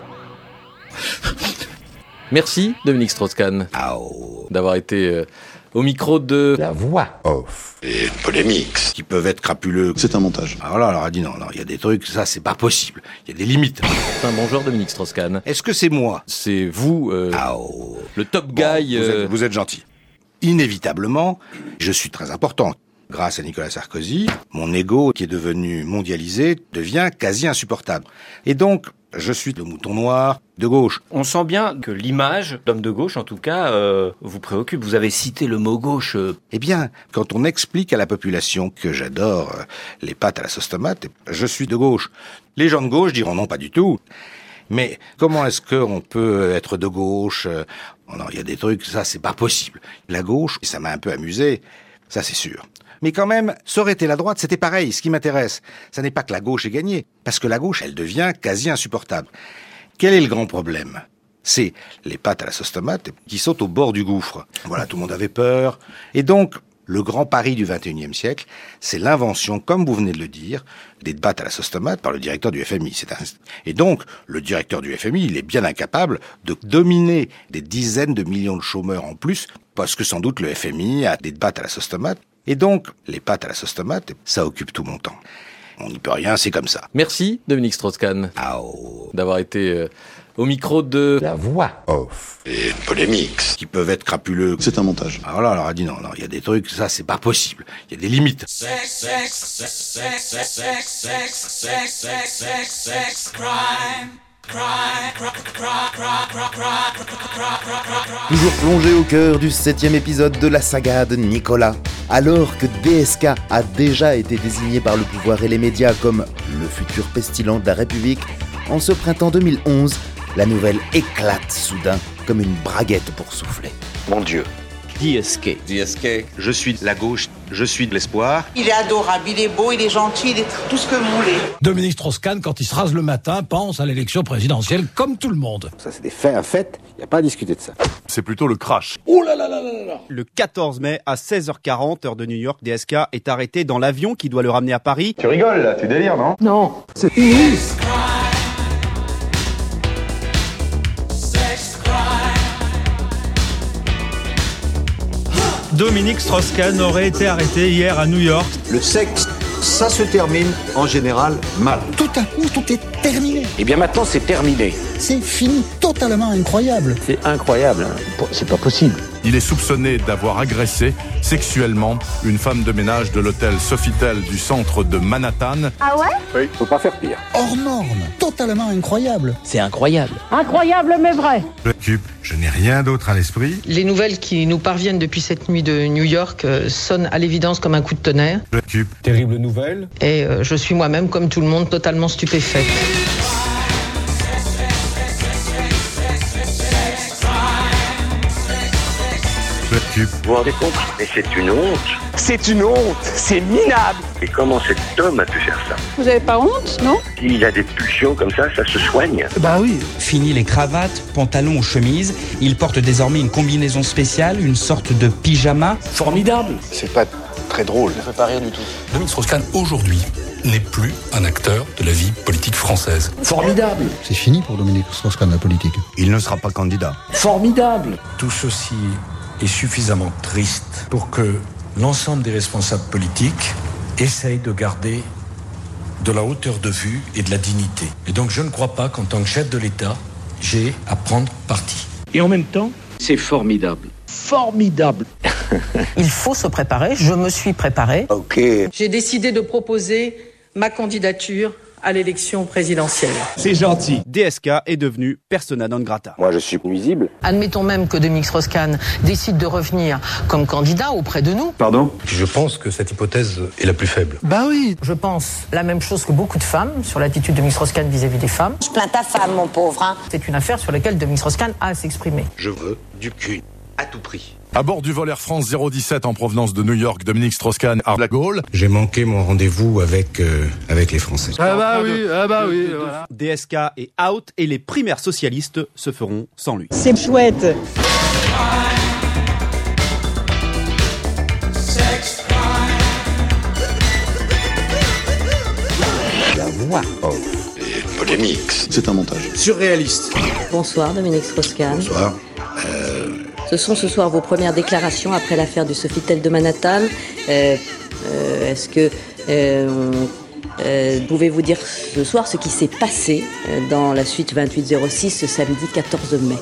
Merci Dominique Strauss-Kahn d'avoir été au micro de La voix off. Et polémiques qui peuvent être crapuleux. C'est un montage. Alors là, on leur a dit non, il y a des trucs, ça c'est pas possible. Il y a des limites. Bonjour Dominique Strauss-Kahn. Est-ce que c'est moi ? C'est vous, le top guy. Vous êtes gentil. Inévitablement, je suis très important. Grâce à Nicolas Sarkozy, mon ego, qui est devenu mondialisé, devient quasi insupportable. Et donc, je suis le mouton noir de gauche. On sent bien que l'image d'homme de gauche, en tout cas, vous préoccupe. Vous avez cité le mot gauche. Eh bien, quand on explique à la population que j'adore les pâtes à la sauce tomate, je suis de gauche. Les gens de gauche diront non, pas du tout. Mais comment est-ce qu'on peut être de gauche ? Non, il y a des trucs, ça c'est pas possible. La gauche, ça m'a un peu amusé, ça c'est sûr. Mais quand même, ça aurait été la droite, c'était pareil. Ce qui m'intéresse, ça n'est pas que la gauche ait gagné, parce que la gauche, elle devient quasi insupportable. Quel est le grand problème ? C'est les pâtes à la sauce tomate qui sautent au bord du gouffre. Voilà, tout le monde avait peur. Et donc, le grand pari du XXIe siècle, c'est l'invention, comme vous venez de le dire, des pâtes à la sauce tomate par le directeur du FMI. Et donc, le directeur du FMI, il est bien incapable de dominer des dizaines de millions de chômeurs en plus, parce que sans doute le FMI a des pâtes à la sauce tomate. Et donc, les pâtes à la sauce tomate, ça occupe tout mon temps. On n'y peut rien, c'est comme ça. Merci Dominique Strauss-Kahn d'avoir été au micro de La Voix Off. Et une polémique qui peuvent être crapuleux. C'est un montage. Alors là, on leur a dit non, il y a des trucs, ça c'est pas possible. Il y a des limites. Toujours plongé au cœur du 7e épisode de la saga de Nicolas. Alors que DSK a déjà été désigné par le pouvoir et les médias comme le futur pestilent de la République, en ce printemps 2011, la nouvelle éclate soudain comme une braguette pour souffler. Mon Dieu. DSK. Je suis de la gauche, je suis de l'espoir. Il est adorable, il est beau, il est gentil, il est tout ce que vous voulez. Dominique Strauss-Kahn, quand il se rase le matin, pense à l'élection présidentielle comme tout le monde. Ça, c'est des faits, un fait, il n'y a pas à discuter de ça. C'est plutôt le crash. Oh là là là là là. Le 14 mai, à 16h40, heure de New York, DSK est arrêté dans l'avion qui doit le ramener à Paris. Tu rigoles, là, tu délires, non? Non, c'est fini. Dominique Strauss-Kahn aurait été arrêté hier à New York. Le sexe, ça se termine en général mal. Tout à coup, tout est terminé. Eh bien maintenant, c'est terminé. C'est fini, totalement incroyable. C'est incroyable, hein. C'est pas possible. Il est soupçonné d'avoir agressé sexuellement une femme de ménage de l'hôtel Sofitel du centre de Manhattan. Ah ouais? Oui, faut pas faire pire. Hors norme, totalement incroyable. C'est incroyable. Incroyable mais vrai. Je n'ai rien d'autre à l'esprit. Les nouvelles qui nous parviennent depuis cette nuit de New York sonnent à l'évidence comme un coup de tonnerre. Terrible nouvelle. Et je suis moi-même, comme tout le monde, totalement stupéfaite. Vous vous rendez compte? Mais c'est une honte. C'est une honte. C'est minable. Et comment cet homme a pu faire ça? Vous avez pas honte, non? S'il a des pulsions comme ça se soigne. Bah oui. Fini les cravates, pantalons ou chemises. Il porte désormais une combinaison spéciale, une sorte de pyjama. Formidable. C'est pas très drôle. Ça fait pas rire du tout. Dominique Strauss-Kahn, aujourd'hui, n'est plus un acteur de la vie politique française. Formidable. C'est fini pour Dominique Strauss-Kahn, la politique. Il ne sera pas candidat. Formidable. Tout ceci est suffisamment triste pour que l'ensemble des responsables politiques essayent de garder de la hauteur de vue et de la dignité. Et donc je ne crois pas qu'en tant que chef de l'État, j'ai à prendre parti. Et en même temps, c'est formidable. Formidable. Il faut se préparer, je me suis préparée. Ok. J'ai décidé de proposer ma candidature à l'élection présidentielle. C'est gentil. DSK est devenu persona non grata. Moi, je suis nuisible. Admettons même que Dominique Strauss-Kahn décide de revenir comme candidat auprès de nous. Pardon? Je pense que cette hypothèse est la plus faible. Bah oui. Je pense la même chose que beaucoup de femmes sur l'attitude de Dominique Strauss-Kahn vis-à-vis des femmes. Je plains ta femme, mon pauvre, hein. C'est une affaire sur laquelle Dominique Strauss-Kahn a à s'exprimer. Je veux du cul, à tout prix. À bord du vol Air France 017 en provenance de New York, Dominique Strauss-Kahn à La Gaulle. J'ai manqué mon rendez-vous avec les Français. Ah bah oui, voilà. DSK est out et les primaires socialistes se feront sans lui. C'est chouette. La Voix Off. Et une polémique. C'est un montage. Surréaliste. Bonsoir, Dominique Strauss-Kahn. Bonsoir. Ce sont ce soir vos premières déclarations après l'affaire du Sofitel de Manhattan. Est-ce que pouvez-vous dire ce soir ce qui s'est passé dans la suite 2806 ce samedi 14 mai?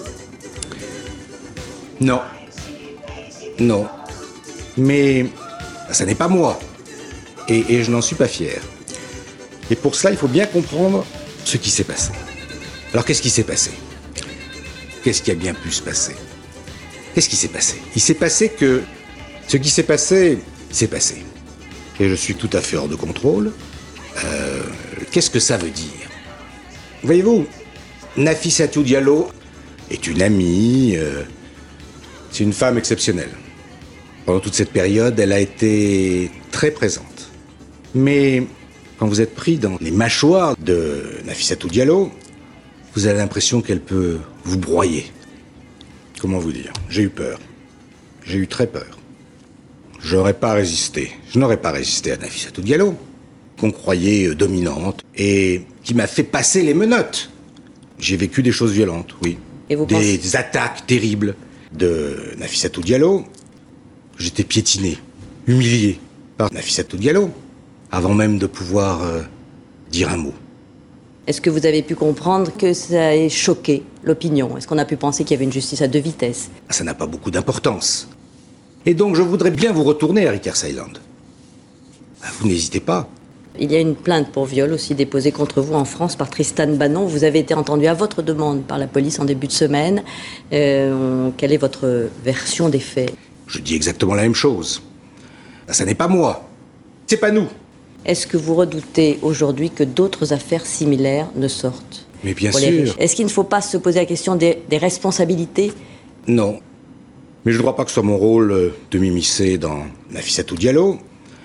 Non. Non. Mais ça n'est pas moi. Et je n'en suis pas fier. Et pour cela, il faut bien comprendre ce qui s'est passé. Alors, qu'est-ce qui s'est passé? Qu'est-ce qui a bien pu se passer? Qu'est-ce qui s'est passé? Il s'est passé que ce qui s'est passé, s'est passé. Et je suis tout à fait hors de contrôle. Qu'est-ce que ça veut dire? Voyez-vous, Nafissatou Diallo est une amie, c'est une femme exceptionnelle. Pendant toute cette période, elle a été très présente. Mais quand vous êtes pris dans les mâchoires de Nafissatou Diallo, vous avez l'impression qu'elle peut vous broyer. Comment vous dire? J'ai eu peur. J'ai eu très peur. Je n'aurais pas résisté à Nafissatou Diallo, qu'on croyait dominante, et qui m'a fait passer les menottes. J'ai vécu des choses violentes, oui. Et vous des attaques terribles de Nafissatou Diallo. J'étais piétiné, humilié par Nafissatou Diallo. avant même de pouvoir dire un mot. Est-ce que vous avez pu comprendre que ça ait choqué l'opinion? Est-ce qu'on a pu penser qu'il y avait une justice à deux vitesses? Ça n'a pas beaucoup d'importance. Et donc je voudrais bien vous retourner à Rikers Island. Vous n'hésitez pas. Il y a une plainte pour viol aussi déposée contre vous en France par Tristan Bannon. Vous avez été entendu à votre demande par la police en début de semaine. Quelle est votre version des faits? Je dis exactement la même chose. Ça n'est pas moi. C'est pas nous. Est-ce que vous redoutez aujourd'hui que d'autres affaires similaires ne sortent? Mais bien sûr. Est-ce qu'il ne faut pas se poser la question des responsabilités? Non. Mais je ne crois pas que ce soit mon rôle de m'immiscer dans Nafissatou Diallo.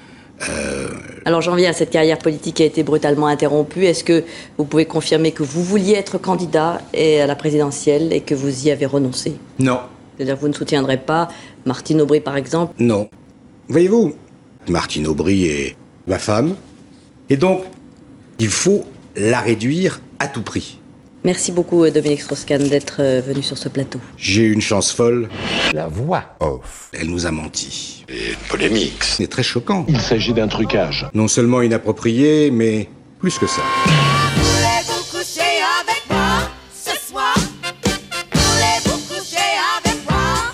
Alors j'en viens à cette carrière politique qui a été brutalement interrompue. Est-ce que vous pouvez confirmer que vous vouliez être candidat à la présidentielle et que vous y avez renoncé? Non. C'est-à-dire que vous ne soutiendrez pas Martine Aubry par exemple? Non. Voyez-vous, Martine Aubry est ma femme. Et donc, il faut la réduire à tout prix. Merci beaucoup Dominique Strauss-Kahn d'être venu sur ce plateau. J'ai eu une chance folle. La voix off. Elle nous a menti. Et polémique. C'est très choquant. Il s'agit d'un trucage. Non seulement inapproprié, mais plus que ça. Voulez-vous coucher avec moi ce soir? Voulez-vous coucher avec moi?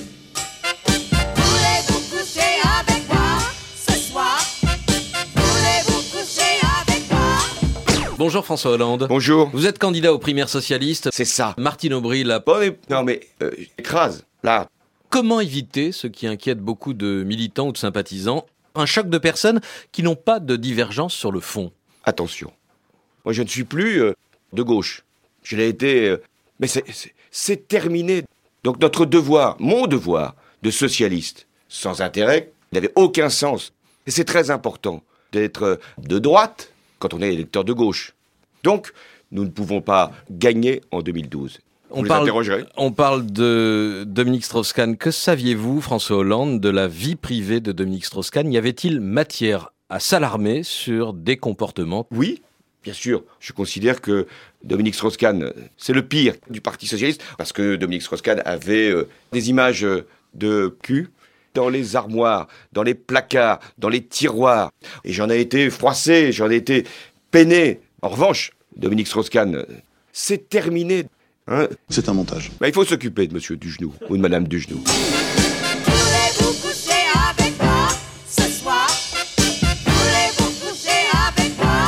Voulez-vous coucher avec moi ce soir? Voulez-vous coucher avec moi? Bonjour François Hollande. Bonjour. Vous êtes candidat aux primaires socialistes. C'est ça. Martine Aubry l'a... Non mais, écrase, là. Comment éviter ce qui inquiète beaucoup de militants ou de sympathisants, un choc de personnes qui n'ont pas de divergence sur le fond? Attention. Moi, je ne suis plus de gauche. Je l'ai été... mais c'est terminé. Donc notre devoir, mon devoir de socialiste, sans intérêt, n'avait aucun sens. Et c'est très important d'être de droite quand on est électeur de gauche. Donc, nous ne pouvons pas gagner en 2012. On parle de Dominique Strauss-Kahn. Que saviez-vous, François Hollande, de la vie privée de Dominique Strauss-Kahn? Y avait-il matière à s'alarmer sur des comportements? Oui, bien sûr. Je considère que Dominique Strauss-Kahn, c'est le pire du Parti socialiste, parce que Dominique Strauss-Kahn avait des images de cul dans les armoires, dans les placards, dans les tiroirs. Et j'en ai été froissé, j'en ai été peiné. En revanche, Dominique Strauss-Kahn, c'est terminé. Hein? C'est un montage. Il faut s'occuper de Monsieur Dugenou ou de Madame Dugenou. Voulez-vous coucher avec moi ce soir? Voulez-vous coucher avec moi?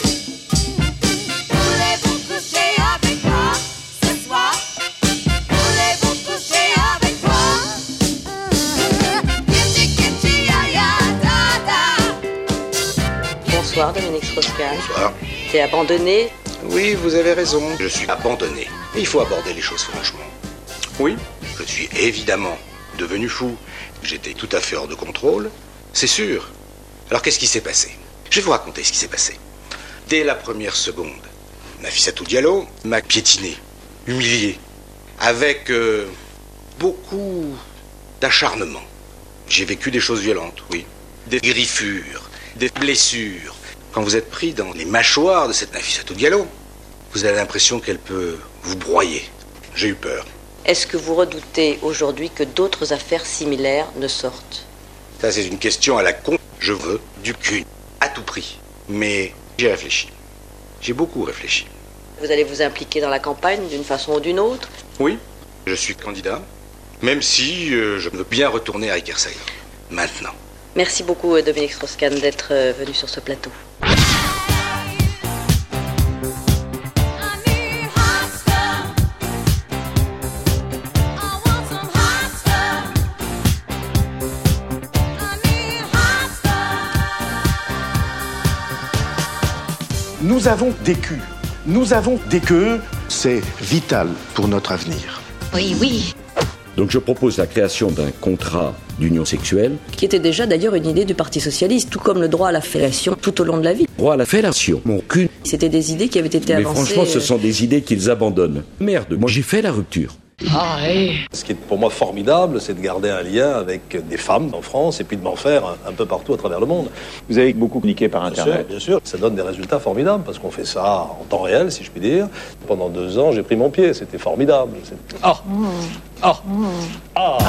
Voulez-vous coucher avec moi ce soir? Voulez-vous coucher avec moi? Kitty kitty ya ya da da. Bonsoir Dominique Strauss-Kahn. Bonsoir. T'es abandonné? Oui, vous avez raison. Je suis abandonné. Et il faut aborder les choses franchement. Oui, je suis évidemment devenu fou. J'étais tout à fait hors de contrôle, c'est sûr. Alors qu'est-ce qui s'est passé? Je vais vous raconter ce qui s'est passé. Dès la première seconde, Nafissatou Diallo m'a piétiné, humilié, avec beaucoup d'acharnement. J'ai vécu des choses violentes, oui. Des griffures, des blessures. Quand vous êtes pris dans les mâchoires de cette Nafissatou Diallo, vous avez l'impression qu'elle peut vous broyer. J'ai eu peur. Est-ce que vous redoutez aujourd'hui que d'autres affaires similaires ne sortent? Ça, c'est une question à la con. Je veux du cul, à tout prix. Mais j'ai réfléchi. J'ai beaucoup réfléchi. Vous allez vous impliquer dans la campagne d'une façon ou d'une autre? Oui, je suis candidat, même si je veux bien retourner à Rikers Island. Maintenant. Merci beaucoup Dominique Strauss-Kahn d'être venu sur ce plateau. Nous avons des culs. Nous avons des queues. C'est vital pour notre avenir. Oui, oui. Donc je propose la création d'un contrat d'union sexuelle. Qui était déjà d'ailleurs une idée du Parti Socialiste, tout comme le droit à la fellation tout au long de la vie. Droit à la fellation, mon cul. C'était des idées qui avaient été avancées. Mais franchement, ce sont des idées qu'ils abandonnent. Merde, moi j'ai fait la rupture. Ah, hey. Ce qui est pour moi formidable, c'est de garder un lien avec des femmes en France et puis de m'en faire un peu partout à travers le monde. Vous avez beaucoup communiqué par Internet. Bien sûr. Ça donne des résultats formidables parce qu'on fait ça en temps réel, si je puis dire. Pendant 2 ans, j'ai pris mon pied. C'était formidable. Oh. Oh. Oh.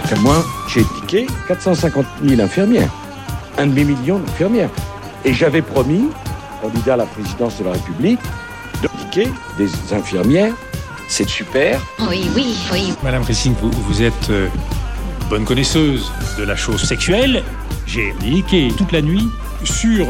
que moi, j'ai éduqué 450 000 infirmières, 1,5 million d'infirmières. Et j'avais promis, candidat à la présidence de la République, d'éduquer des infirmières. C'est super. Oui. Madame Rissing, vous êtes bonne connaisseuse de la chose sexuelle. J'ai niqué toute la nuit sur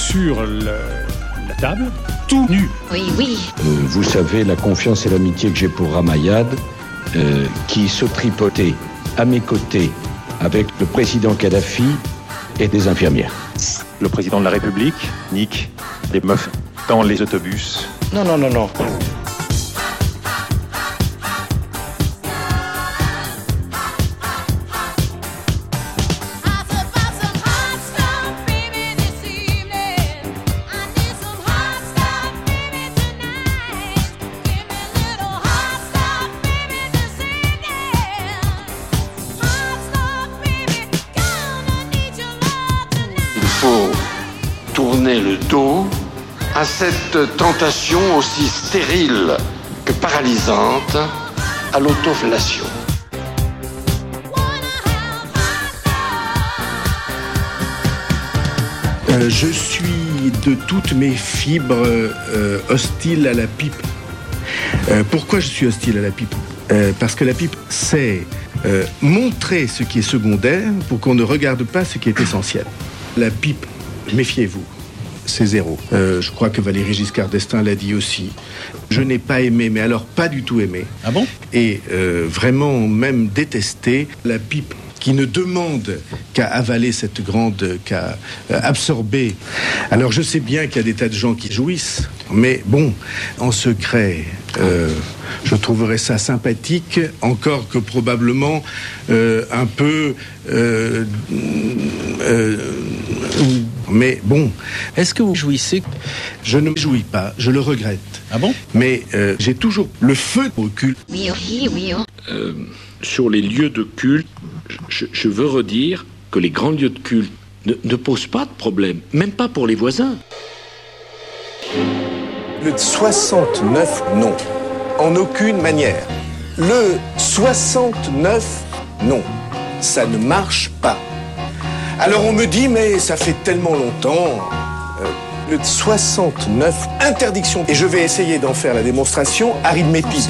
la table, tout nu. Oui. Vous savez la confiance et l'amitié que j'ai pour Ramayad, qui se tripotait à mes côtés avec le président Kadhafi et des infirmières. Le président de la République nique des meufs dans les autobus. Non. Il faut tourner le dos à cette tentation aussi stérile que paralysante à l'autofellation. Je suis de toutes mes fibres hostile à la pipe. Pourquoi je suis hostile à la pipe ? Parce que la pipe, c'est montrer ce qui est secondaire pour qu'on ne regarde pas ce qui est essentiel. La pipe, méfiez-vous, c'est zéro. Je crois que Valéry Giscard d'Estaing l'a dit aussi. Je n'ai pas aimé, mais alors pas du tout aimé. Ah bon ? Et vraiment même détesté la pipe qui ne demande qu'à avaler cette grande, qu'à absorber. Alors je sais bien qu'il y a des tas de gens qui jouissent, mais bon, en secret, je trouverais ça sympathique, encore que probablement un peu... mais bon, est-ce que vous jouissez ? Je ne jouis pas, je le regrette. Ah bon ? Mais j'ai toujours le feu au culte. Oui. Sur les lieux de culte, je veux redire que les grands lieux de culte ne posent pas de problème, même pas pour les voisins. Le 69, non. En aucune manière. Le 69, non. Ça ne marche pas. Alors on me dit, mais ça fait tellement longtemps. Le 69, interdiction. Et je vais essayer d'en faire la démonstration arithmétique.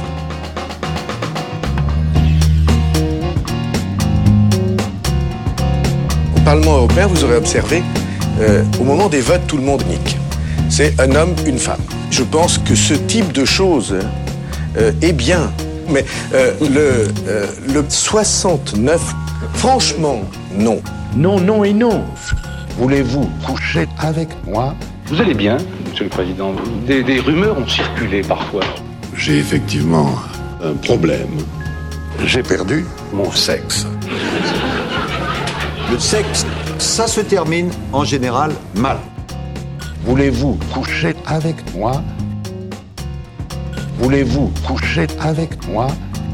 Au Parlement européen, vous aurez observé, au moment des votes, tout le monde nique. C'est un homme, une femme. Je pense que ce type de choses est bien. Mais le 69, franchement, non. Non et non. Voulez-vous coucher avec moi ? Vous allez bien, Monsieur le Président. Des rumeurs ont circulé parfois. J'ai effectivement un problème. J'ai perdu mon sexe. Le sexe, ça se termine en général mal. Voulez-vous coucher avec moi ? Voulez-vous coucher avec moi ?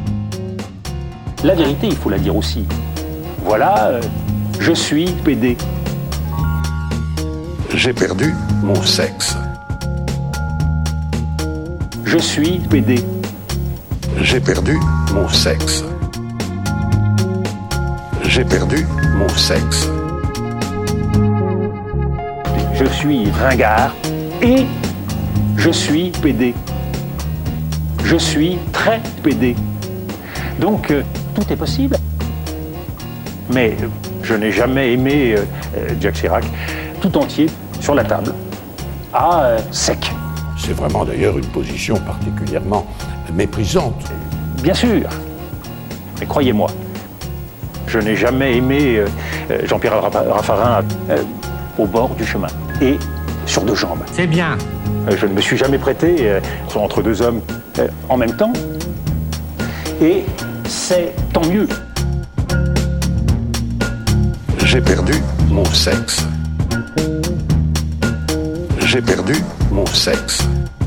La vérité, il faut la dire aussi. Voilà, je suis PD. J'ai perdu mon sexe. Je suis PD. J'ai perdu mon sexe. J'ai perdu mon sexe. Je suis ringard et je suis PD. Je suis très PD. Donc, tout est possible. Mais je n'ai jamais aimé Jacques Chirac tout entier sur la table, à sec. C'est vraiment d'ailleurs une position particulièrement méprisante. Bien sûr. Mais croyez-moi, je n'ai jamais aimé Jean-Pierre Raffarin au bord du chemin et sur deux jambes. C'est bien. Je ne me suis jamais prêté entre deux hommes en même temps. Et c'est tant mieux. J'ai perdu mon sexe. J'ai perdu mon sexe.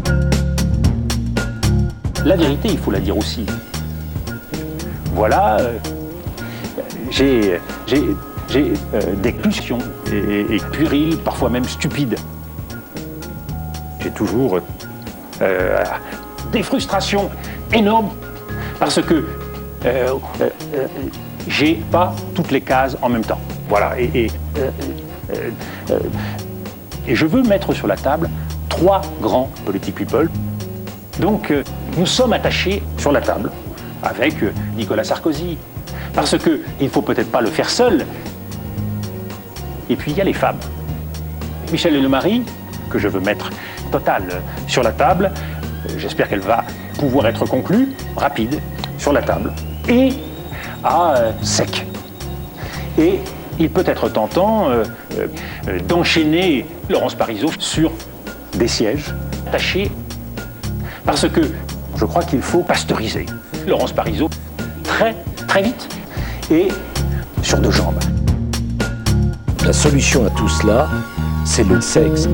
La vérité, il faut la dire aussi. Voilà, j'ai des pulsions et puériles, parfois même stupides. J'ai toujours des frustrations énormes parce que j'ai pas toutes les cases en même temps. Voilà, et je veux mettre sur la table 3 grands politique people. Donc, nous sommes attachés sur la table avec Nicolas Sarkozy. Parce qu'il ne faut peut-être pas le faire seul. Et puis, il y a les femmes. Michel Delamare, que je veux mettre total sur la table. J'espère qu'elle va pouvoir être conclue, rapide, sur la table. Et sec. Et il peut être tentant d'enchaîner Laurence Parisot sur des sièges attachés. Parce que je crois qu'il faut pasteuriser Laurence Parisot très, très vite et sur 2 jambes. La solution à tout cela, c'est le sexe.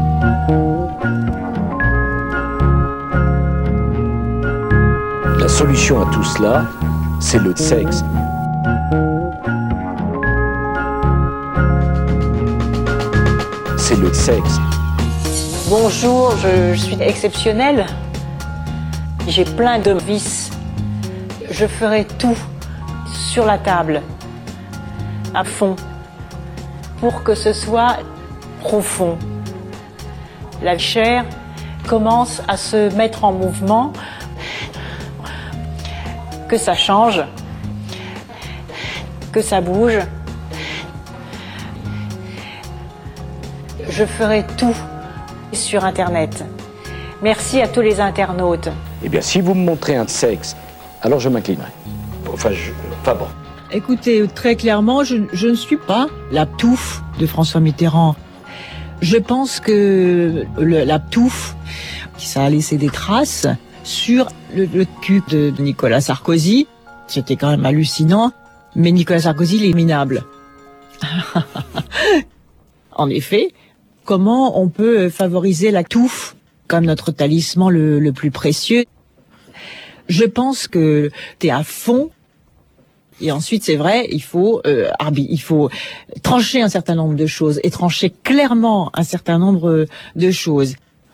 La solution à tout cela, c'est le sexe. C'est le sexe. Bonjour, je suis exceptionnelle. J'ai plein de vices. Je ferai tout sur la table, à fond, pour que ce soit profond. La chair commence à se mettre en mouvement, que ça change, que ça bouge. Je ferai tout sur Internet. Merci à tous les internautes. Eh bien, si vous me montrez un sexe, alors je m'inclinerai. Enfin bon. Écoutez, très clairement, je ne suis pas la touffe de François Mitterrand. Je pense que la touffe, ça a laissé des traces sur le cul de Nicolas Sarkozy. C'était quand même hallucinant. Mais Nicolas Sarkozy, il est minable. En effet, comment on peut favoriser la touffe comme notre talisman le plus précieux? Je pense que t'es à fond. Et ensuite, c'est vrai, il faut trancher un certain nombre de choses et trancher clairement un certain nombre de choses.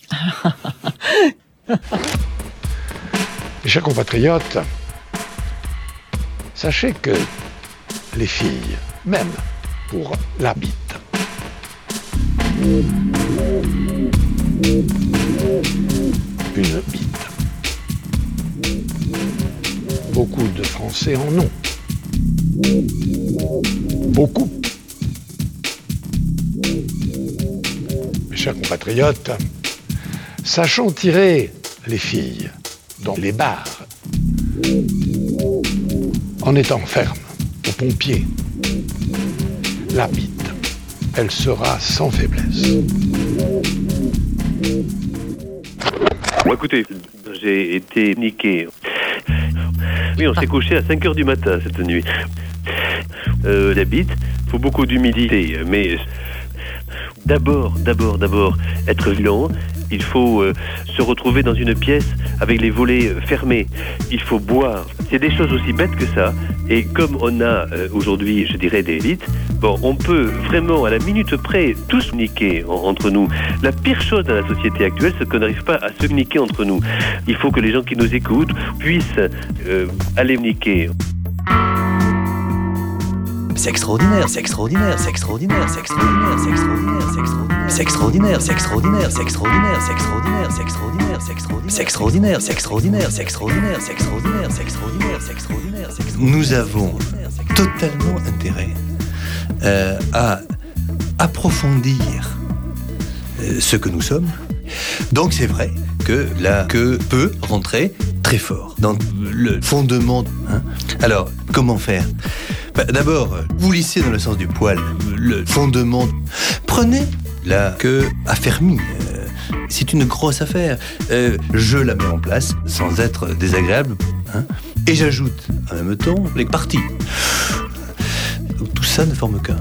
Mes chers compatriotes, sachez que les filles, même pour la bite, une bite, beaucoup de Français en ont. Beaucoup. Mes chers compatriotes, sachons tirer les filles dans les bars en étant ferme aux pompiers. La bite, elle sera sans faiblesse. Bon, écoutez, j'ai été niqué. Oui, on s'est couché à 5h du matin cette nuit. La bite, il faut beaucoup d'humidité, mais d'abord, être vigilant. Il faut se retrouver dans une pièce avec les volets fermés. Il faut boire. C'est des choses aussi bêtes que ça. Et comme on a aujourd'hui, je dirais, des bites, bon, on peut vraiment, à la minute près, tous niquer entre nous. La pire chose dans la société actuelle, c'est qu'on n'arrive pas à se niquer entre nous. Il faut que les gens qui nous écoutent puissent aller niquer. C'est extraordinaire, c'est extraordinaire, c'est extraordinaire, c'est extraordinaire, c'est extraordinaire, c'est extraordinaire, c'est extraordinaire, c'est extraordinaire, c'est extraordinaire, c'est extraordinaire, c'est extraordinaire, c'est extraordinaire, c'est extraordinaire, c'est extraordinaire, c'est extraordinaire, c'est extraordinaire, c'est extraordinaire, c'est extraordinaire. Nous avons totalement intérêt à approfondir ce que nous sommes. Donc c'est vrai que la queue peut rentrer très fort dans le fondement. Alors, comment faire ? D'abord, vous lissez dans le sens du poil le fondement. Prenez la queue affermie. C'est une grosse affaire. Je la mets en place sans être désagréable. Et j'ajoute en même temps les parties. Tout ça ne forme qu'un.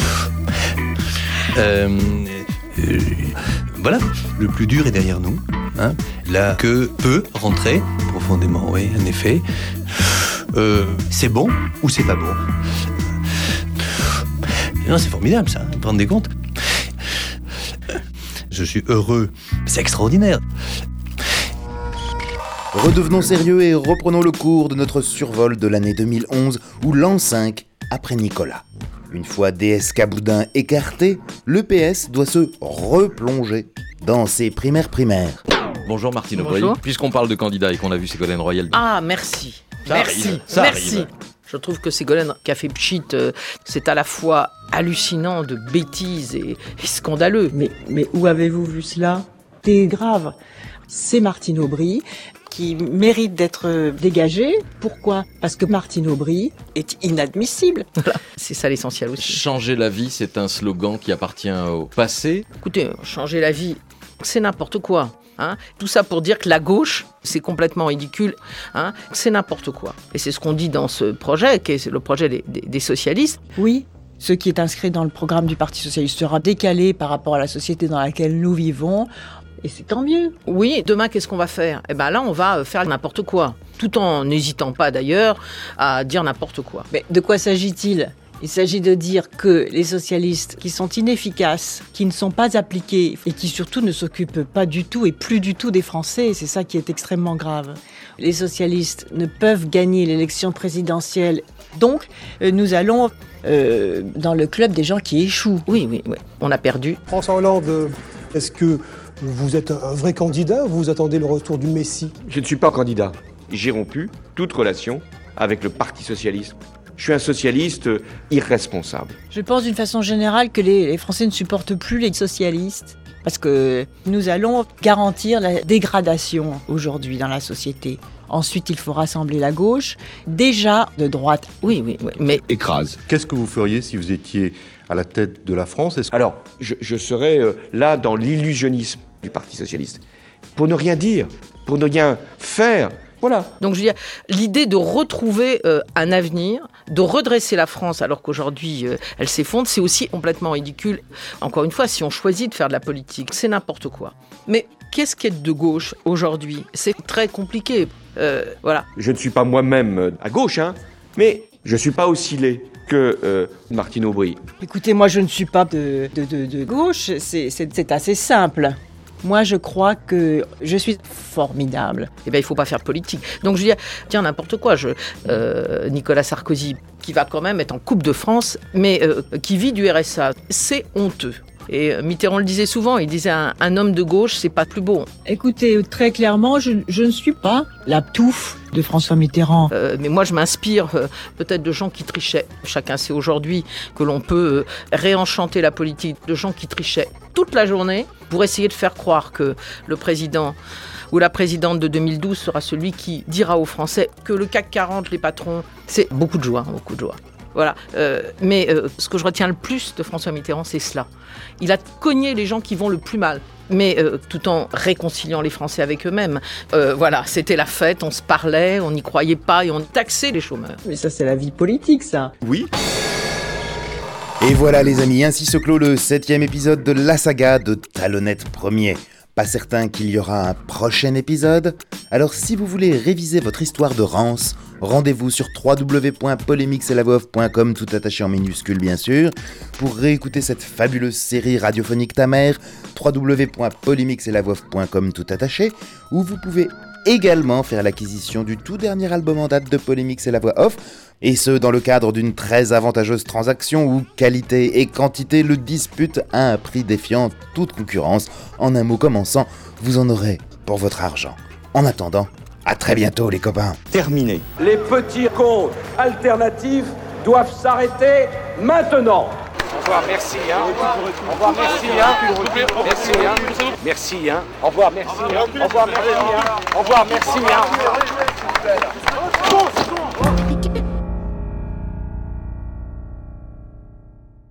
Voilà, le plus dur est derrière nous. La queue peut rentrer profondément, oui, en effet. C'est bon ou c'est pas bon? Non, c'est formidable ça, vous vous rendez compte? Je suis heureux, c'est extraordinaire. Redevenons sérieux et reprenons le cours de notre survol de l'année 2011 ou l'an 5 après Nicolas. Une fois DSK Boudin écarté, le PS doit se replonger dans ses primaires. Bonjour Martine Aubry. Bonjour. Puisqu'on parle de candidats et qu'on a vu Ségolène Royal. Ah, merci. Ça arrive. Je trouve que Ségolène qui a fait pchit, c'est à la fois hallucinant de bêtises et scandaleux. Mais où avez-vous vu cela ? C'est grave. C'est Martine Aubry qui mérite d'être dégagée. Pourquoi ? Parce que Martine Aubry est inadmissible. Voilà. C'est ça l'essentiel aussi. Changer la vie, c'est un slogan qui appartient au passé. Écoutez, changer la vie, c'est n'importe quoi. Hein, tout ça pour dire que la gauche, c'est complètement ridicule, hein, c'est n'importe quoi. Et c'est ce qu'on dit dans ce projet, qui est le projet des socialistes. Oui, ce qui est inscrit dans le programme du Parti socialiste sera décalé par rapport à la société dans laquelle nous vivons, et c'est tant mieux. Oui, demain, qu'est-ce qu'on va faire ? Eh bien là, on va faire n'importe quoi, tout en n'hésitant pas d'ailleurs à dire n'importe quoi. Mais de quoi s'agit-il ? Il s'agit de dire que les socialistes qui sont inefficaces, qui ne sont pas appliqués et qui surtout ne s'occupent pas du tout et plus du tout des Français, et c'est ça qui est extrêmement grave. Les socialistes ne peuvent gagner l'élection présidentielle, donc nous allons dans le club des gens qui échouent. Oui, on a perdu. François Hollande, est-ce que vous êtes un vrai candidat ou vous attendez le retour du Messie ? Je ne suis pas candidat. J'ai rompu toute relation avec le Parti socialiste. Je suis un socialiste irresponsable. Je pense d'une façon générale que les Français ne supportent plus les socialistes parce que nous allons garantir la dégradation aujourd'hui dans la société. Ensuite, il faut rassembler la gauche, déjà de droite. Oui, mais... Écrase. Qu'est-ce que vous feriez si vous étiez à la tête de la France ? Alors, je serais là dans l'illusionnisme du Parti socialiste. Pour ne rien dire, pour ne rien faire. Voilà. Donc je veux dire, l'idée de retrouver un avenir, de redresser la France alors qu'aujourd'hui elle s'effondre, c'est aussi complètement ridicule. Encore une fois, si on choisit de faire de la politique, c'est n'importe quoi. Mais qu'est-ce qu'être de gauche aujourd'hui ? C'est très compliqué. Voilà. Je ne suis pas moi-même à gauche, mais je ne suis pas aussi laid que Martine Aubry. Écoutez, moi je ne suis pas de gauche, c'est assez simple. Moi, je crois que je suis formidable. Eh bien, il ne faut pas faire politique. Donc, je veux dire, tiens, n'importe quoi. Nicolas Sarkozy, qui va quand même être en Coupe de France, mais qui vit du RSA, c'est honteux. Et Mitterrand le disait souvent, il disait un homme de gauche, c'est pas plus beau. Écoutez, très clairement, je ne suis pas la touffe de François Mitterrand. Mais moi, je m'inspire peut-être de gens qui trichaient. Chacun sait aujourd'hui que l'on peut réenchanter la politique de gens qui trichaient toute la journée pour essayer de faire croire que le président ou la présidente de 2012 sera celui qui dira aux Français que le CAC 40, les patrons, c'est beaucoup de joie. Voilà. Mais ce que je retiens le plus de François Mitterrand, c'est cela. Il a cogné les gens qui vont le plus mal, mais tout en réconciliant les Français avec eux-mêmes. Voilà, c'était la fête, on se parlait, on n'y croyait pas et on taxait les chômeurs. Mais ça, c'est la vie politique, ça. Oui. Et voilà les amis, ainsi se clôt le 7e épisode de la saga de Talonnette Premier. Pas certain qu'il y aura un prochain épisode, alors si vous voulez réviser votre histoire de Rance, rendez-vous sur www.polémixetlavoix.com, tout attaché en minuscules bien sûr, pour réécouter cette fabuleuse série radiophonique Ta Mère, www.polémixetlavoix.com, tout attaché, où vous pouvez également faire l'acquisition du tout dernier album en date de Polémix et la voix off, et ce dans le cadre d'une très avantageuse transaction où qualité et quantité le disputent à un prix défiant toute concurrence. En un mot commençant, vous en aurez pour votre argent. En attendant, à très bientôt les copains. Terminé. Les petits comptes alternatifs doivent s'arrêter maintenant. Au revoir, merci. Au revoir, merci. Merci. Merci. Au revoir, merci. Au revoir, merci. Au revoir, merci.